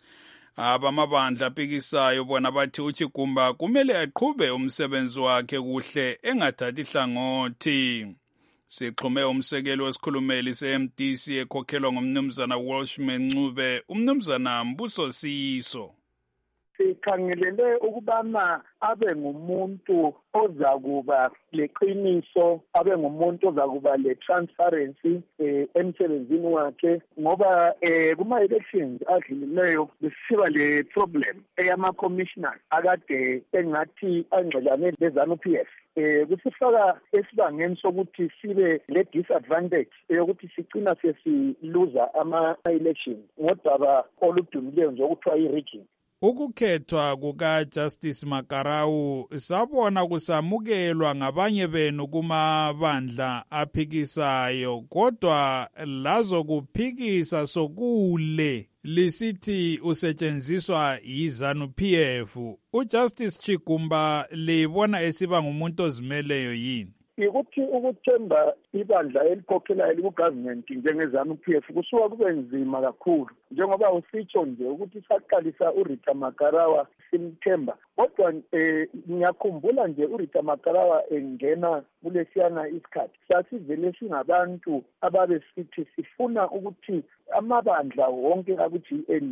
Abamabandla aphikisayo bona bathi uChigumba kumele aqhube umsebenzi wakhe kuhle engathathi hlangothi. Sixhume umsekeli wesikhulumeli se-M D C ekhokhelwa ngumnumzana Welshman Ncube umnumzana Mbuso Siso. Sikhangelele ukubana abe ngumuntu ozakuba leqiniso, abe ngumuntu ozakuba le transparency emsebenzini wakhe, ngoba kuma elections adlulileyo besiba le problem eyama commissioners akade engathi angxelane leZANU-P F. Eh kusifaka esibangeni sokuthi sibe le disadvantage yokuthi sicina sesiluza ama elections ngodaba oludumileyo nje okuthiwa i-rigging. Ukukhethwa kukaJustice Makarao sabona kusamukelwa ngabanye benu kumabandla aphikisayo, kodwa lazo kuphikisa sokule lisithi usetshenziswa yiZANU-P F. UJustice Chigumba libona esiba ngumuntu ozimeleyo yini? Ukuthi ukuthemba ibandla elikhokhelayo liku-government njengeZANU-P F kusuka kube nzima kakhulu, njengoba usitsho nje ukuthi saqalisa uRita Makarao simthemba. Kodwa ngiyakhumbula nje uRita Makarao engena kulesiyana isikhathi sasivele singabantu ababe sithi sifuna ukuthi amabandla wonke aku-G N U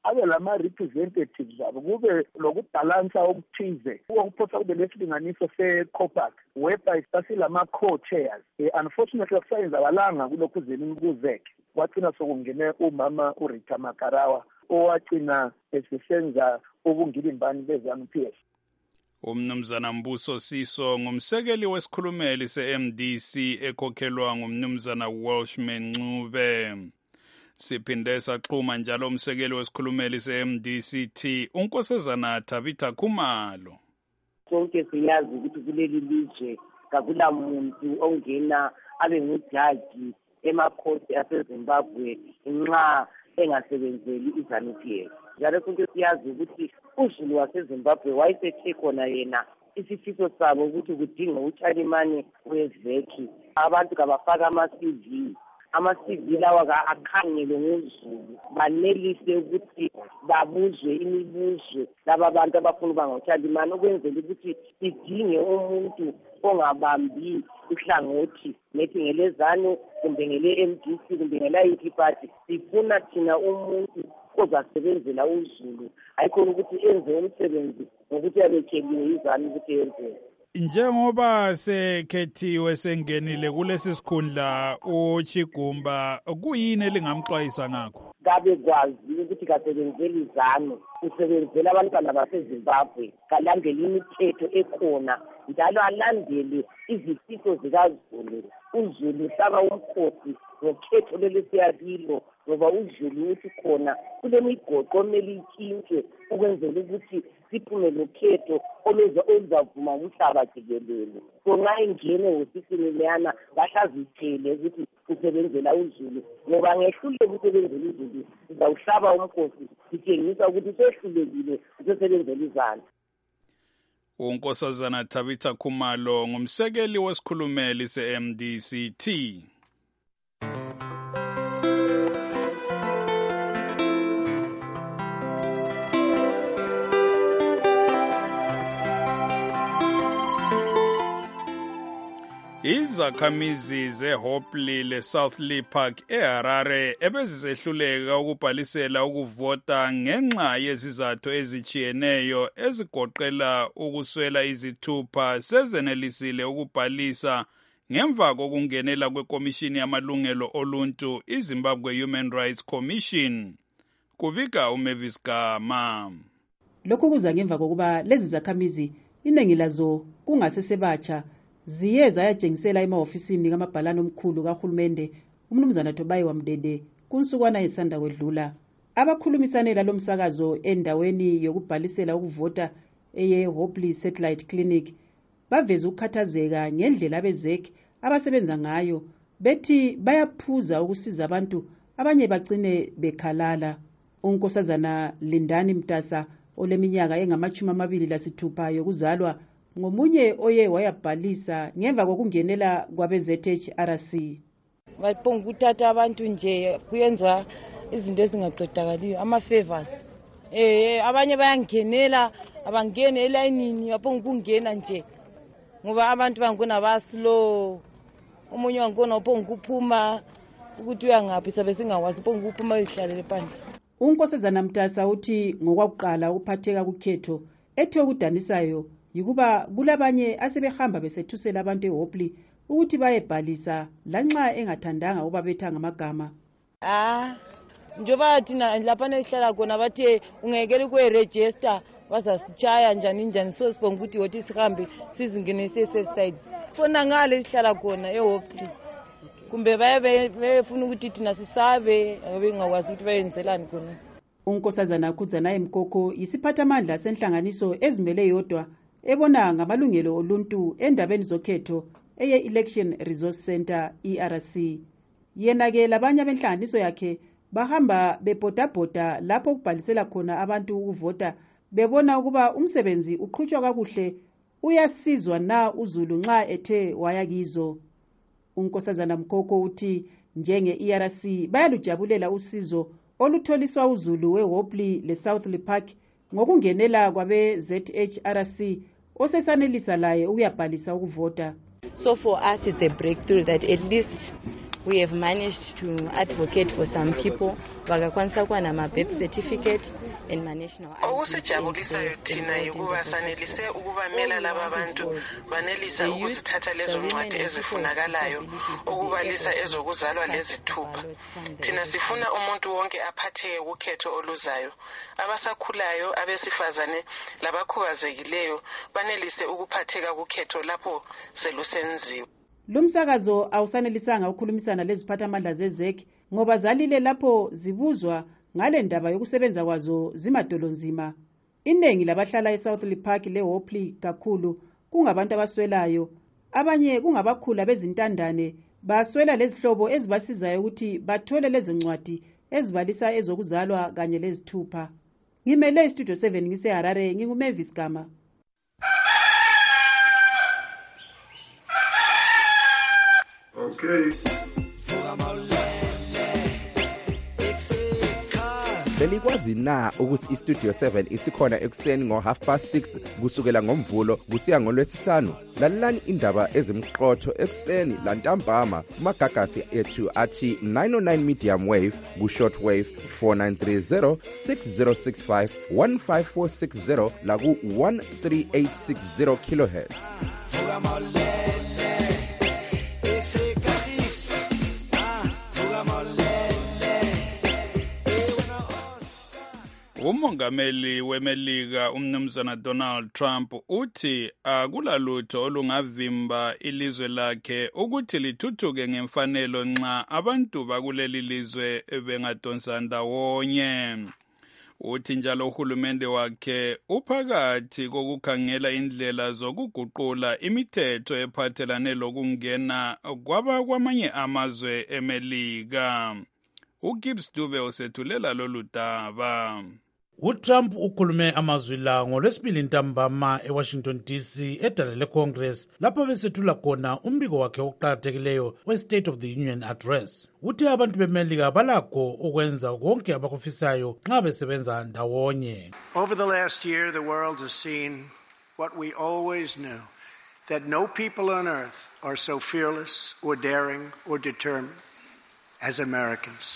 abe lama-representatives abo, kube lokubhalansa okuthize okuphosa kube lesilinganiso se-copac whereby sasilama-co-chairs. Um unfortunately akusayenzakalanga kulokhu zelini kuzeke, kwagcina sokungene umama uRita Makarawa owagcina esesenza ubungilimbani be-ZANU P F. Umnumzana Mbuso Siso ngumsekeli wesikhulumeli se-M D C ekhokhelwa ngumnumzana Welshman Ncube. Siphinde saxhuma njalo umsekeli wesikhulumeli se-M D C T uNkosazana Tabitha Khumalo. Sonke siyazi ukuthi kuleli lizwe kakula muntu ongena abe ngujaji emakhoti aseZimbabwe nxa engasebenzeli iZANU P F. Njalo sonke siyazi ukuthi uZulu waseZimbabwe wayesethe khona yena isifiso sabo ukuthi kudinga utshalimane wezekhi. Abantu kabafaka ama-C V, ama-C V lawa akhangele ngoZulu, banelise ukuthi babuzwe imibuzo laba bantu abafuna ukuba ngotshalimane, ukwenzela ukuthi idinge umuntu ongabambi uhlangothi nethi ngelezanu kumbe ngele-M D C kumbe ngela-yiphi party. Sifuna thina umuntu ozasebenzela uZulu, ayikhona ukuthi enze umsebenzi ngokuthi abekeliwe izanu ukuthi yenze. Njengoba sekhethiwe sengenile kulesi sikhundla uChigumba, kuyini elingamxwayisa ngakho? Kabe kwazi ukuthi kasebenzeli izanu, usebenzela abantwana baseZimbabwe, kalandele imithetho ekhona njalo alandele izifiso zikaZulu. uZulu hlaba umkhosi ngokhetho lelesiyakilo ngoba uZulu uthi khona kulemigoqo omele itshintshwe ukwenzela ukuthi siphume lokhetho oluzavuma umhlaba jikelele. So nxa ingene ngosisini leyana bahlazithele ukuthi usebenzela uZulu, ngoba ngehluleke ukusebenzela uZulu sizawuhlaba umkhosi sitshengisa ukuthi sehlulekile usebenzela izandla. uNkosazana Tabitha Khumalo ngumsekeli wesikhulumeli se-M D C T. Izakhamizi zeHopley leSouthly Park eHarare ebezisehluleka ukubhalisela ukuvota ngenxa yezizathu ezichiyeneyo ezigoqela ukuswela izithupha sezenelisile ukubhalisa ngemva kokungenela kwekomishini yamalungelo oluntu iZimbabwe Human Rights Commission. Kubika uMavis Gama. Lokhu kuza ngemva kokuba lezi zakhamizi iningi lazo kungasesebatsha ziye zayatshengisela emahofisini kamabhalane omkhulu kahulumende umnumzana Tobayi Wamdede kunsukwana esanda kwedlula. Abakhulumisanela lomsakazo endaweni yokubhalisela ukuvota eye Hopley Satellite Clinic baveza ukukhathazeka ngendlela abezekhi abasebenza ngayo, bethi bayaphuza ukusiza abantu abanye bagcine bekhalala. uNkosazana Lindani Mtasa oleminyaka engamachumi amabili lasithupha yokuzalwa ngomunye oye wayabhalisa ngemva kokungenela kwabe-Z H R C. Baphonga ukuthatha abantu nje kuyenza izinto ezingaqedakaliyo, ama-favors. Eh abanye bayangenela, abangene elayinini baphonga ukungena nje ngoba abantu bangona baslow. Umunye wangona uphonga ukuphuma ukuthi uyangaphi sabe singawazi uphonga ukuphuma uyihlalele phandle. uNkosazana Mtasa uthi ngokwakuqala ukuphatheka kukhetho ethe okudanisayo yikuba kulabanye asebehamba besethusela abantu eHopley ukuthi bayebhalisa lanxa engathandanga ubabetha ngamagama. Ah, njoba thina lapha nehlala khona bathe ungekele kwe-register bazasichaya njani njani, so sibonga ukuthi wothi sihambe sizingenise safe side. Fona ngale ihlala khona eHopley. Kumbe baye befuna ukuthi thina sisabe ngabe ngakwazi ukuthi bayenzelani khona. uNkosazana Khudzana Mkoko isiphathamandla senhlanganiso ezimele yodwa ebona ngamalungelo oluntu endabeni zokhetho eye Election Resource Center E R C. Yena ke labanye benhlanganiso yakhe bahamba bebhodabhoda lapho ukubhalisela khona abantu ukuvota bebona ukuba umsebenzi uqhutshwa kakuhle, uyasizwa na uZulu nxa ethe waya kizo. uNkosazana Mkoko uthi njenge E R C bayalujabulela usizo olutholiswa uZulu weHopley leSouthly Park ngokungenela kwabe-Z H R C osesanelisa laye ukuyabhalisa ukuvota. So for us it's a breakthrough that at least we have managed to advocate for some people vakakwanisa kuwana ama-birth certificate and ma-national okusijabulisayo thina yikuba sanelise ukubamela laba bantu banelisa ukusithatha lezo ncwadi ezifunakalayo ukubalisa ezokuzalwa lezithupha. Thina sifuna umuntu wonke aphatheke kukhetho oluzayo. Abasakhulayo, abesifazane labakhubazekileyo banelise ukuphatheka kukhetho lapho selusenziwe. Lumsakazo awusanelisanga ukukhulumisana leziphathamandla zezek ngoba zalile lapho zibuzwa ngale ndaba yokusebenza kwazo zimadolonzima. Iningi labahlala eSouthly Park leHopley kakhulu kungabantu abaswelayo, abanye kungabakhula bezintandane baswela lezihlobo ezibasizayo ukuthi bathole lezi ncwadi ezibalisa ezokuzalwa kanye lezithupha. Ngimele iStudio seven ngiseHarare, nginguMavis Gama. Okay. Belikwazi na ukuthi iStudio seven isikhona ekuseni ngo half past six kusukela ngomvulo kusiya ngolwesihlanu? Lalelani indaba ezimqotho ekuseni lantambama kumagagasi ethu athi nine oh nine medium wave ku short wave four nine three zero six zero six five one five four six zero la ku one three eight six zero kilohertz. Umongameli weMelika umnumzana Donald Trump uthi akulalutho olungavimba ilizwe lakhe ukuthi lithuthuke ngemfanelo nxa abantu bakuleli lizwe bengadonsa ndawonye. Uthi njalo uhulumende wakhe uphakathi kokukhangela indlela zokuguqula imithetho ephathelane lokungena kwaba kwamanye amazwe eMelika. uGibbs Dube usethulela lolu daba. uTrump ukhulume amazwi la ngolwesibili ntambama eWashington D C edale leCongress lapho besethula khona umbiko wakhe oqhakathekileyo we-State of the Union Address. Uthi abantu beMelika balakho ukwenza konke abakufisayo nxa besebenza ndawonye. Over the last year, the world has seen what we always knew, that no people on earth are so fearless or daring or determined as Americans.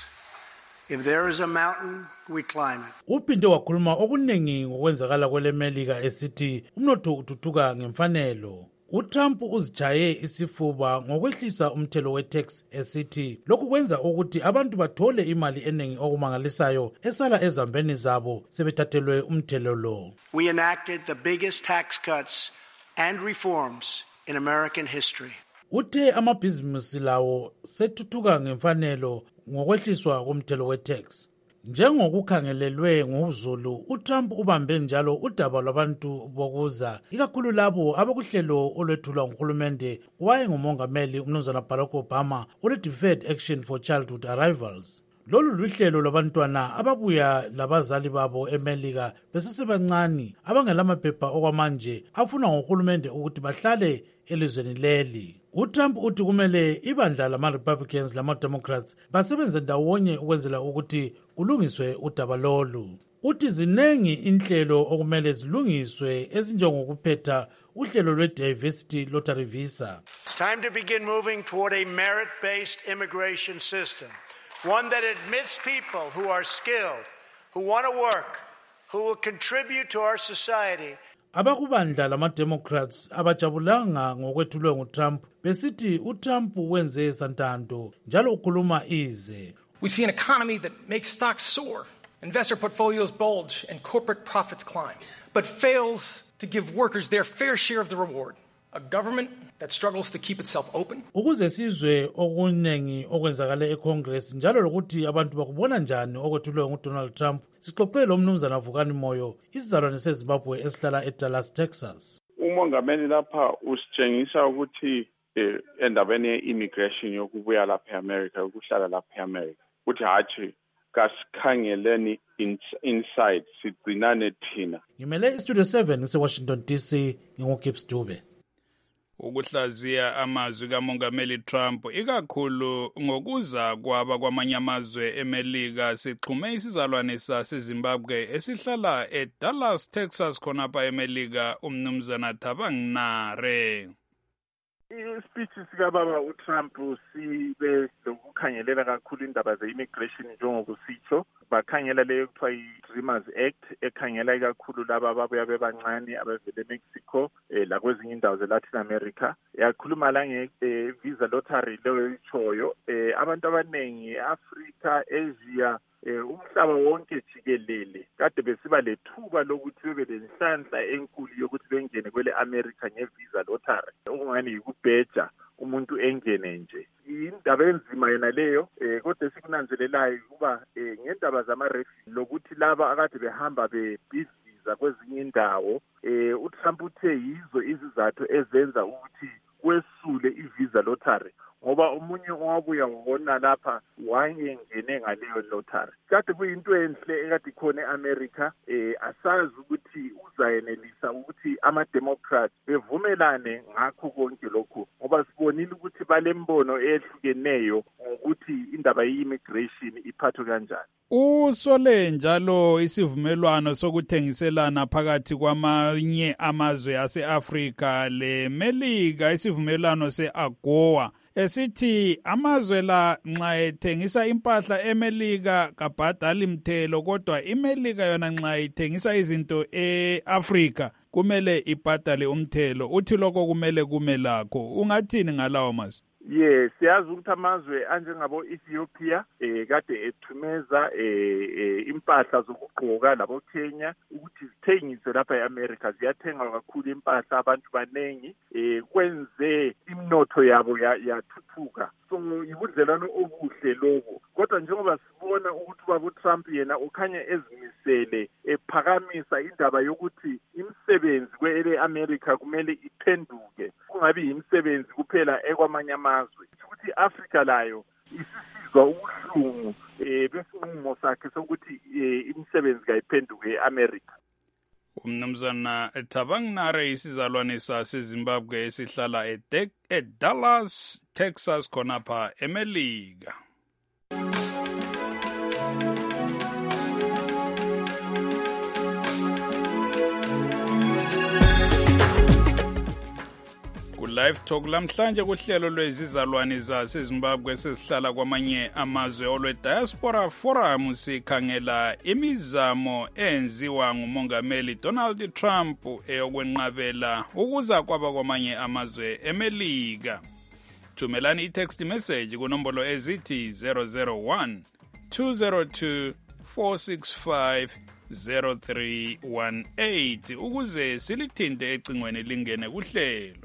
If there is a mountain, we climb it. Uphinde wakhuluma okuningi ngokwenzakala kweleMelika esithi umnotho uthuthuka ngemfanelo. uTrump uzijaye isifuba ngokwehlisa umthelo we-tax esithi lokhu kwenza ukuthi abantu bathole imali eningi okumangalisayo esala ezambeni zabo sebethathelwe umthelo lo. We enacted the biggest tax cuts and reforms in American history. Uthe amabhizinisi lawo sethuthuka ngemfanelo ngokwehliswa komthelo we-tax. Njengokukhangelelwe nguzulu, uTrump ubambe njalo udaba lwabantu bokuza, ikakhulu labo abakuhlelo olwethulwa nguhulumende waye ngumongameli umnumzana Barack Obama olu-Deferred Action for Childhood Arrivals. Lolu luhlelo lwabantwana ababuya labazali babo eMelika besesebancane abangelamaphepha okwamanje afuna ngohulumende ukuthi bahlale elizweni leli. uTrump uthi kumele ibandla lama-Republicans lama-Democrats basebenze ndawonye ukwenzela ukuthi kulungiswe udaba lolu. Uthi zinengi inhlelo okumele zilungiswe ezinjengokuphetha uhlelo lwe-diversity lottery visa. It's time to begin moving toward a merit-based immigration system, one that admits people who are skilled, who want to work, who will contribute to our society. Abakubandla lama-Democrats abajabulanga ngokwethulwe nguTrump besithi uTrump wenze santando njalo ukhuluma ize. We see an economy that makes stocks soar, investor portfolios bulge, and corporate profits climb, but fails to give workers their fair share of the reward. A government that struggles to keep itself open. Ukuze sizwe okunengi okwenzakala eCongress njalo lokuthi abantu bakubona njani okwethulwe nguDonald Trump, sixoxele lo mnumzana Vukani Moyo, isizalwane seZimbabwe esihlala eDallas, Texas. Umongameli lapha usitshengisa ukuthi endabeni ye-immigration yokubuya lapha eAmerica, ukuhlala lapha eAmerica, ukuthi hathi kasikhangeleni inside sigcinane thina. Ngimele iStudio seven ngiseWashington D C, nginguGibbs Dube. Ukuhlaziya amazwi kamongameli Trump ikakhulu ngokuza kwaba kwamanye amazwe eMelika sixhume isizalwane saseZimbabwe esihlala eDallas, Texas khonapha eMelika umnumzana Thabang Nare. Ispeech sikababa uTrump sibe lokukhangelela kakhulu indaba ze-immigration njengoba sitho bakhangela leyo kuthiwa i-Dreamers Act ekhangela kakhulu laba ababuya bebancane abavele eMexico eh, lakwezinye indawo ze-Latin America. Yakhuluma la nge-visa lottery leyo ichoyo eh, abantu abaningi e-Africa, Asia eh, umhlaba wonke jikelele kade besiba lethuba lokuthi bebe lenhlanhla enkulu yokuthi bengene kwele America nge-visa lottery okungani yikubheja umuntu engene nje. Indaba enzima yena leyo eh, kodwa sikunanzelelayo kuba eh, ngendaba zama-refugee lokuthi laba akade behamba bebhiziza kwezinye indawo eh, uTrump uthe yizo izizathu ezenza ukuthi kwesule i-visa lottery ngoba umunye owabuya wona lapha wayengene ngaleyo lottery. Kade kuyinto enhle ekade khona eAmerica eh asazi ukuthi uzayenelisa ukuthi ama-Democrats bevumelane ngakho konke lokho ngoba sibonile ukuthi balembono ehlukeneyo ukuthi indaba ye-immigration iphathwe kanjani. Usole njalo isivumelwano sokuthengiselana phakathi kwamanye amazwe ase-Afrika leMelika, isivumelwano se-AGOA esithi amazwe la nxa ethengisa impahla eMelika kabhadali mthelo, kodwa iMelika yona nxa ithengisa izinto e-Afrika kumele ibhadale umthelo. Uthi lokho kumele kume lakho. Ungathini ngalawo mazwe? Yes, siyazi ukuthi amazwe anjengabo Ethiopia eh kade ethumeza eh, eh impahla zokugqoka labo Kenya ukuthi zithengiswe lapha eAmerica. Ziyathenga kakhulu impahla, abantu banengi eh kwenze imnotho yabo yathuthuka. So ibudlelano obuhle lobo. Kodwa njengoba sibona ukuthi baba Trump yena ukhanya ezimisele ephakamisa indaba yokuthi imisebenzi kwele America kumele iphenduke, kungabi imisebenzi kuphela ekwamanye amazwe, ukuthi iAfrica layo isisizwa ubuhlungu eh besinqumo sakhe sokuthi imisebenzi kayiphenduke eAmerica. Umnumzana Thabang Nare isizalwane saseZimbabwe esihlala eDallas, Texas khonapha eMelika. Live Talk lamhlanje kuhlelo lwezizalwane zaseZimbabwe sesihlala kwamanye amazwe olwe Diaspora Forum sikhangela imizamo enziwa ngumongameli Donald Trump eyokwenqabela ukuza kwaba kwamanye amazwe eMelika. Thumelani i-text message kunombolo ezithi zero zero one two zero two four six five zero three one eight ukuze silithinte ecingweni lingene kuhlelo.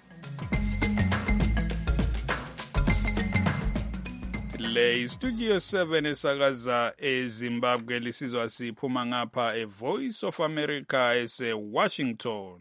Le Studio seven esakaza eZimbabwe lisizwa siphuma ngapha eVoice of America ese Washington.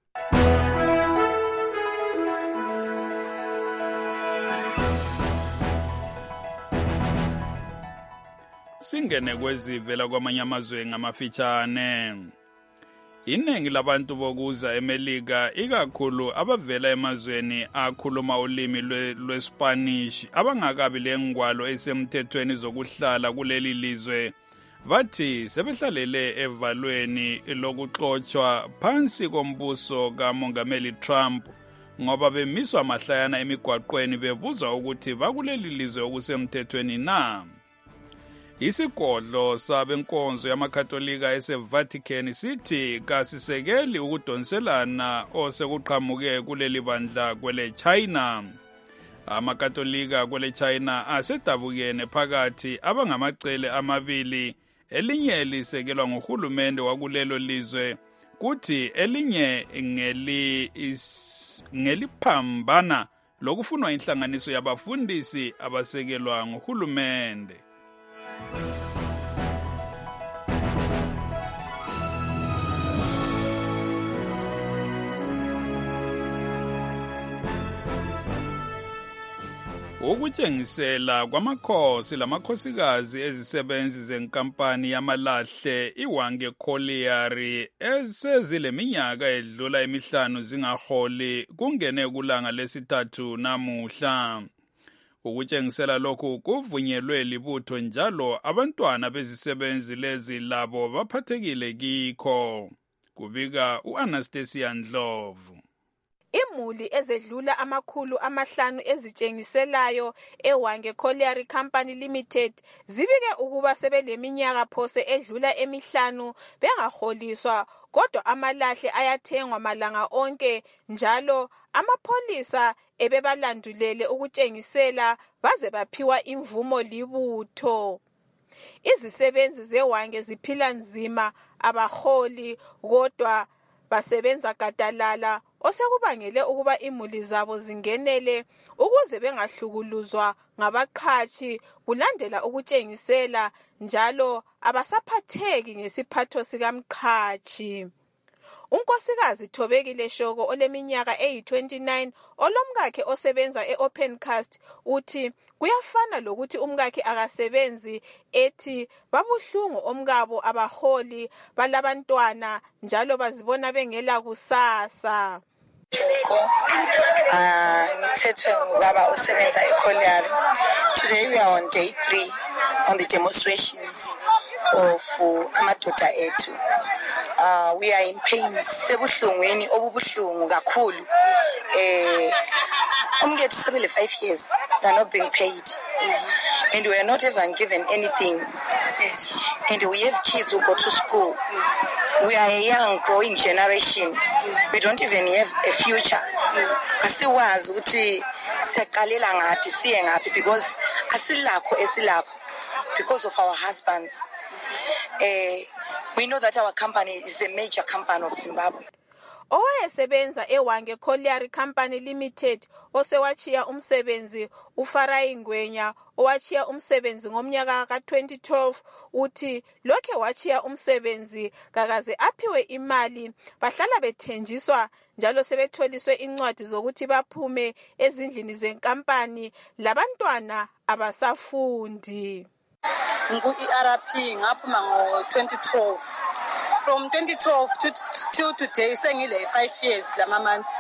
Singene kwezivela kwamanye amazwe ngamafitshane. Iningi labantu bokuza eMelika ikakhulu abavela emazweni akhuluma ulimi lweSpanish abangakabi lengwalo esemthethweni zokuhlala kuleli lizwe bathi sebehlalele evalweni lokuxoxwa phansi kombuso kamongameli Trump ngoba bemiswa mahlayana emigwaqweni bebuzwa ukuthi bakuleli lizwe okusemthethweni na. Isigodlo sabenkonzo yamakatolika eseVatican sithi kasisekeli ukudonselana osekuqhamuke kuleli bandla kwele China. Amakatolika kwele China asedabukene phakathi abangamacele amabili, elinye lisekelwa nguhulumende wakulelo lizwe kuthi elinye ngeli ngeliphambana lokufunwa inhlanganiso yabafundisi abasekelwa nguhulumende. Ukutshengisela kwamakhosi lamakhosikazi ezisebenzi zenkampani yamalahle iWange Colliery esezileminyaka edlula emihlanu zingaholi kungene kulanga lesithathu namuhla. Ukutshengisela lokhu kuvunyelwe libutho njalo abantwana bezisebenzi lezi labo baphathekile kikho, kubika uAnastasia Ndlovu. Imuli ezedlula amakhulu amahlanu ezitshengiselayo eWange Colliery Company Limited zibike ukuba sebeleminyaka phose edlula emihlanu bengaholiswa, kodwa amalahle ayathengwa malanga onke njalo amapholisa ebebalandulele ukutshengisela baze baphiwa imvumo libutho. Izisebenzi zeWange ziphila nzima, abaholi kodwa basebenza gadalala, osekubangele ukuba imuli zabo zingenele ukuze bengahlukuluzwa ngabaqhashi kulandela ukutshengisela njalo abasaphatheki ngesiphatho sikamqhashi. Unkosikazi Thobekile Shoko oleminyaka eyi twenty-nine olomkakhe osebenza e-Opencast uthi kuyafana lokuthi umkakhe akasebenzi, ethi babuhlungu omkabo abaholi balabantwana njalo bazibona bengela kusasa. Ah, ngithethwe ngubaba osebenza eColliery. Today we are on day three on the demonstrations of amadoda ethu. Uh, we are in pain, sebuhlungweni obubuhlungu kakhulu. Eh, umngethu sebele five years, they are not being paid. Mm-hmm. And we are not even given anything. Yes. And we have kids who go to school. Mm-hmm. We are a young growing generation. Mm-hmm. We don't even have a future. Asiwazi ukuthi siyaqalela ngaphi siye ngaphi because asilakho esilapho because of our husbands. Eh, we know that our company is a major company of Zimbabwe. Owayesebenza eWange Colliery Company Limited osewachiya umsebenzi uFarai Ngwenya owachiya umsebenzi ngomnyaka ka twenty twelve uthi lokhe wachiya umsebenzi kakaze aphiwe imali, bahlala bethenjiswa njalo sebetholiswe incwadi zokuthi baphume ezindlini zenkampani, labantwana abasafundi. Ngu-E R P ngaphuma ngo twenty twelve. From twenty twelve to till today sengile five years lama months.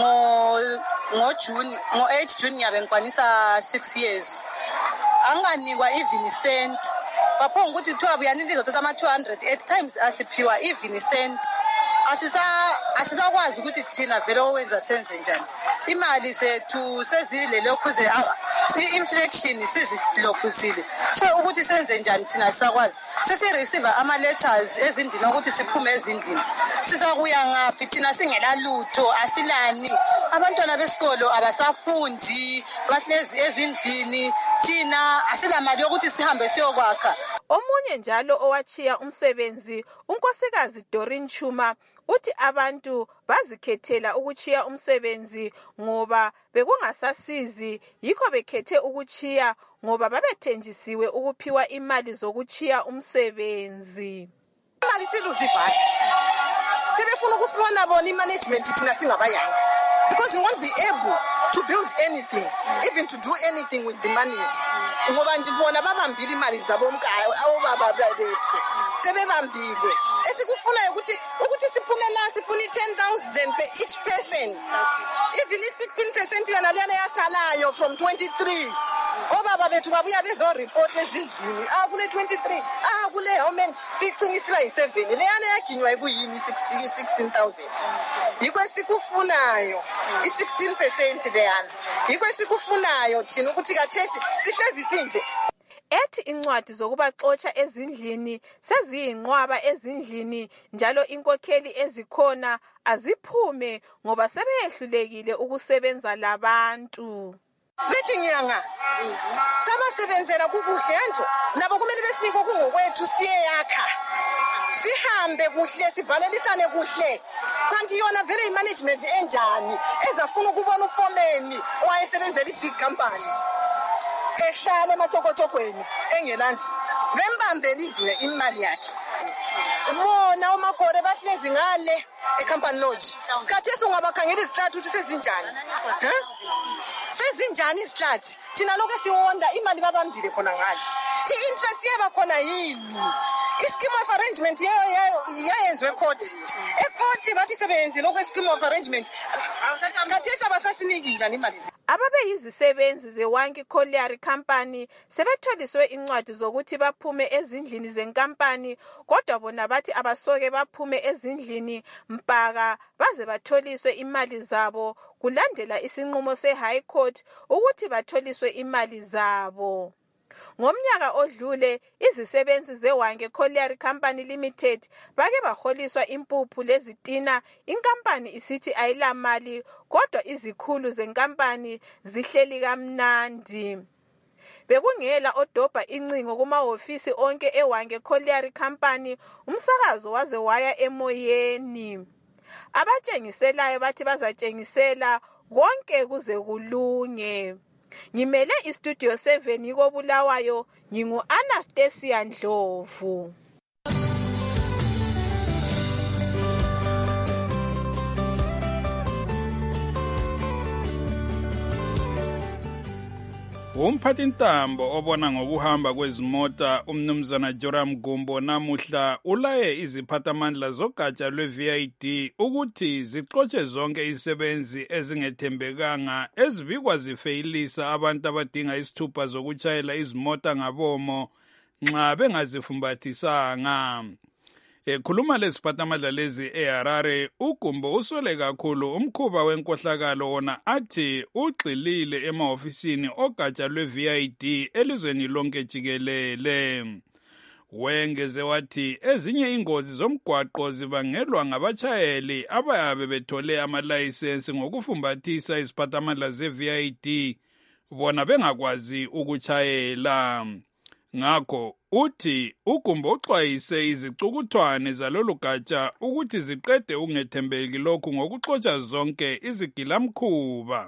Ngo ngo June, ngo eight June ngiyabe ngikwanisa six years. Anganikwa even cent. Bapho ukuthi kuthiwa buyanilizwa thatha ama two hundred at times asiphiwa even cent. Asisa asisakwazi ukuthi thina vele owenza senze njani. Imali zethu sezile lokhu ze inflation sizilokhusile. So ukuthi senze njani thina sisakwazi. Sesi receive ama letters ezindini ukuthi siphume ezindini. Sisakuya ngaphi thina singela lutho, asilani. Abantwana besikolo abasafundi, bahlezi ezindini, thina asilamali yokuthi sihambe siyokwakha. Omunye njalo owachiya umsebenzi unkosikazi Doreen Chuma uthi abantu bazikhethela ukuchiya umsebenzi ngoba bekungasasizi, yikho bekhethe ukuchiya ngoba babethenjisiwe ukuphiwa imali zokuchiya umsebenzi. Imali siluzivale. Sebefuna ukusibona bona imanagement thina singabayanga. Because we won't be able to build anything, even to do anything with the monies. Ngoba nje bona babambile imali zabo omkayo awobaba bethu. Sebebambile. Esikufuna ukuthi ukuthi siphume la sifuna ten thousand per each person. Even if sixteen percent yana lena yasalayo from twenty-three. Obaba bethu babuya bezo report ezindlini. Ah kule twenty-three. Ah kule how many siqinisela yi seven. Leyana yaginywa ikuyini sixteen thousand. Yikho sikufunayo i sixteen percent leyana. Yikho sikufunayo thina ukuthi kathesi sihlezi sinje. Ethi incwadi zokubaxotsha ezindlini seziyinqwaba ezindlini njalo inkokheli ezikhona aziphume ngoba sebeyehlulekile ukusebenza labantu. Bethi ngiyanga sabasebenzela kukuhle nto nabo kumele besinike kungokwethu siye yakha sihambe kuhle sibhalelisane kuhle kanti yona vele imanagement enjani ezafuna ukubona ufomeni owayesebenzela i-big company ehlale emathokotokweni engelandlu bembambele idlule imali yakhe. Bona umakore bahlezi ngale eCompany Lodge. Kathesi ungabakhangela izihlathi ukuthi sezinjani? Huh? Sezinjani izihlathi? Thina lokho siwonda imali babambile khona ngale. I-interest yeba khona yini? ischeme of arrangement yayenziwe court ecourt bathi sebeyenzile okwe-scheme of arrangement khathesi abasasiniki njani imali. Ababeyizisebenzi ze-Wangi Colliery Company sebetholiswe incwadi zokuthi baphume ezindlini zenkampani, kodwa bona bathi abasoke baphume ezindlini mpaka baze batholiswe imali zabo kulandela isinqumo se-High Court ukuthi batholiswe imali zabo. Ngomnyaka odlule izisebenzi ze-Wangi Colliery Company Limited bake baholiswa impuphu lezitina, inkampani isithi ayilamali kodwa izikhulu zenkampani zihleli kamnandi. Bekungela odobha incingo kumahhovisi onke e-Wangi Colliery Company, umsakazo waze waya emoyeni. Abatshengiselayo bathi bazatshengisela konke kuze kulunge. Ngimele istudio seven yiko Bulawayo, ngingu Anastasia Ndlovu. Umphathintambo obona ngokuhamba kwezimota umnumzana Joram Gumbo namuhla ulaye iziphathamandla zogatsha lwe-V I D ukuthi zixotshe zonke izisebenzi ezingethembekanga ezibikwa zifeyilisa abantu abadinga isithupha zokutshayela izimota ngabomo nxa bengazifumbathisanga. Ekhuluma leziphathamandla lezi eHarare, uGumbo uswele kakhulu umkhuba wenkohlakalo wona athi ugxilile emahofisini ogatsha lwe-V I D elizweni lonke jikelele. Wengeze wathi ezinye ingozi zomgwaqo zibangelwa ngabatshayeli abayabe bethole amalayisensi ngokufumbathisa iziphathamandla ze-V I D bona bengakwazi ukutshayela. Ngakho uthi uGumbo uxwayise izicukuthwane zalolu gatsha ukuthi ziqede ukungethembeki lokhu ngokuxotsha zonke izigilamkhuba.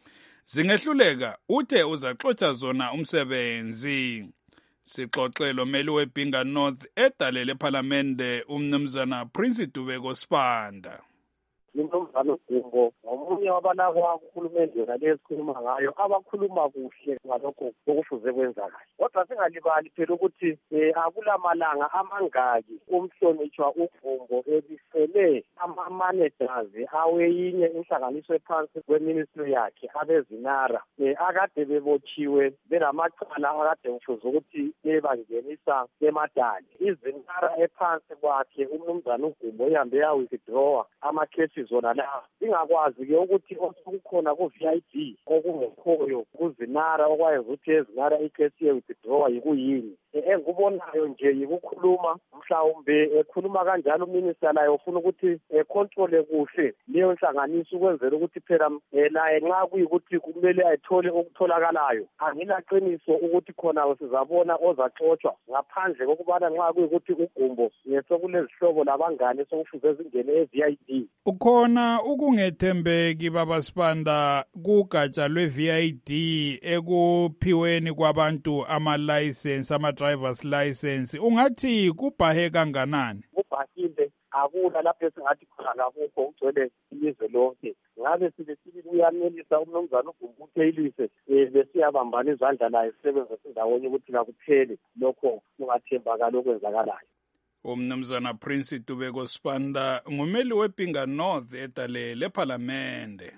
Zingehluleka uthe uzaxotsha zona umsebenzi. Sixoxelo meli weBinga North edalele ePhalamende umnumzana Prince Dubeko Sibanda. Umnumzana uGumbo ngomunye wabanakwa uhulumende yona lesikhuluma ngayo abakhuluma kuhle ngalokho okufuze kwenzakala. Kodwa singalibali phela ukuthi akulamalanga amangaki umhlonitshwa uGumbo ebisele ama-managers aweyinye inhlanganiso ephansi kweministry yakhe abezinara akade bebotshiwe belamacala akade kufuze ukuthi bebangenisa emadali. Izinara ephansi kwakhe umnumzana uGumbo ihambe yawithdrawa amakhesi zona la ingakwazi-ke ukuthi okukhona ku-V I D okungekhoyo kuzinara okwayenza ukuthi ezinara ikhesi ye-withdrawa yikuyini. Engikubonayo nje yikukhuluma mhlawumbe ekhuluma kanjalo uminister layo ufuna ukuthi econtrole kuhle leyo nhlanganiso ukwenzela ukuthi phela naye nxa kuyikuthi kumele ayithole okutholakalayo angilaqiniso ukuthi khona sizabona ozaxotshwa ngaphandle kokubana nxa kuyikuthi uGumbo ngesokulezihlobo labangane sokufuze zingene e-V I D. Ukhona ukungethembeki baba Sibanda kugatsha lwe-V I D ekuphiweni kwabantu ama-license ama-driver's license, ungathi kubhahe kanganani? Kubhahile akula lapho esingathi khona lakukho ugcwele ilizwe lonke. Ngabe sibe sibi kuyanelisa umnumzana uGumbo utheyilise besiyabambana izandla naye sisebenza sindawonye ukuthi kakuphele lokho kungathembakala okwenzakalayo. Umnumzana Prince Dubeko Sibanda ngumeli weBinga North edalele ePhalamende.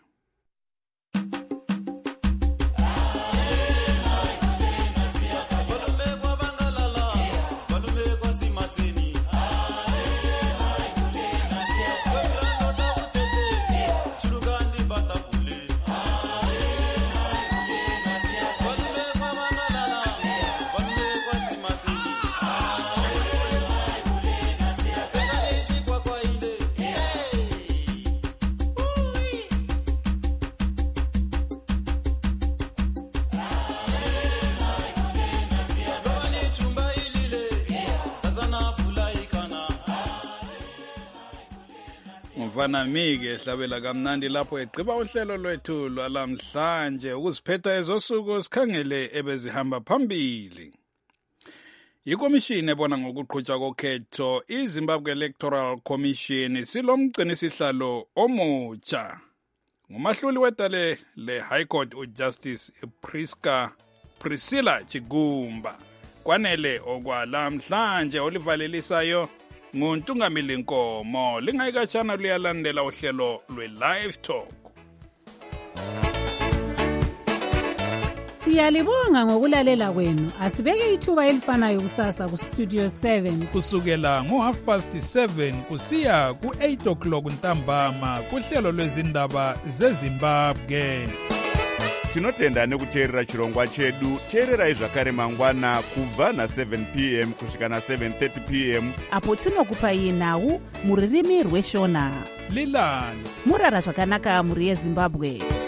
Mfana mike hlabela kamnandi lapho eqhiba uhlelo lwethu lwalamhlanje ukuziphetha ezosuku sikhangele ebezihamba phambili. Ikomishini ebona ngokuqhutshwa kokhetho iZimbabwe Electoral Commission silomgcini sihlalo omutsha. Ngumahluli wedale le High Court uJustice Priska Priscilla Chigumba. kwanele okwalamhlanje olivalelisayo nguNtungamili Nkomo. Lingayikatshana luyalandela uhlelo lwe-Live Talk. Siyalibonga ngokulalela kwenu. Asibeke ithuba elifanayo kusasa ku Studio seven kusukela ngo half past seven kusiya ku eight o'clock ntambama kuhlelo lwezindaba zeZimbabwe. Tinotenda nekuteerera chirongwa chedu. Teererai zvakare mangwana kubva na seven p m kusvika na seven thirty p m apo tinokupai nhau muririmi rweshona. Lilani murara zvakanaka muri yeZimbabwe.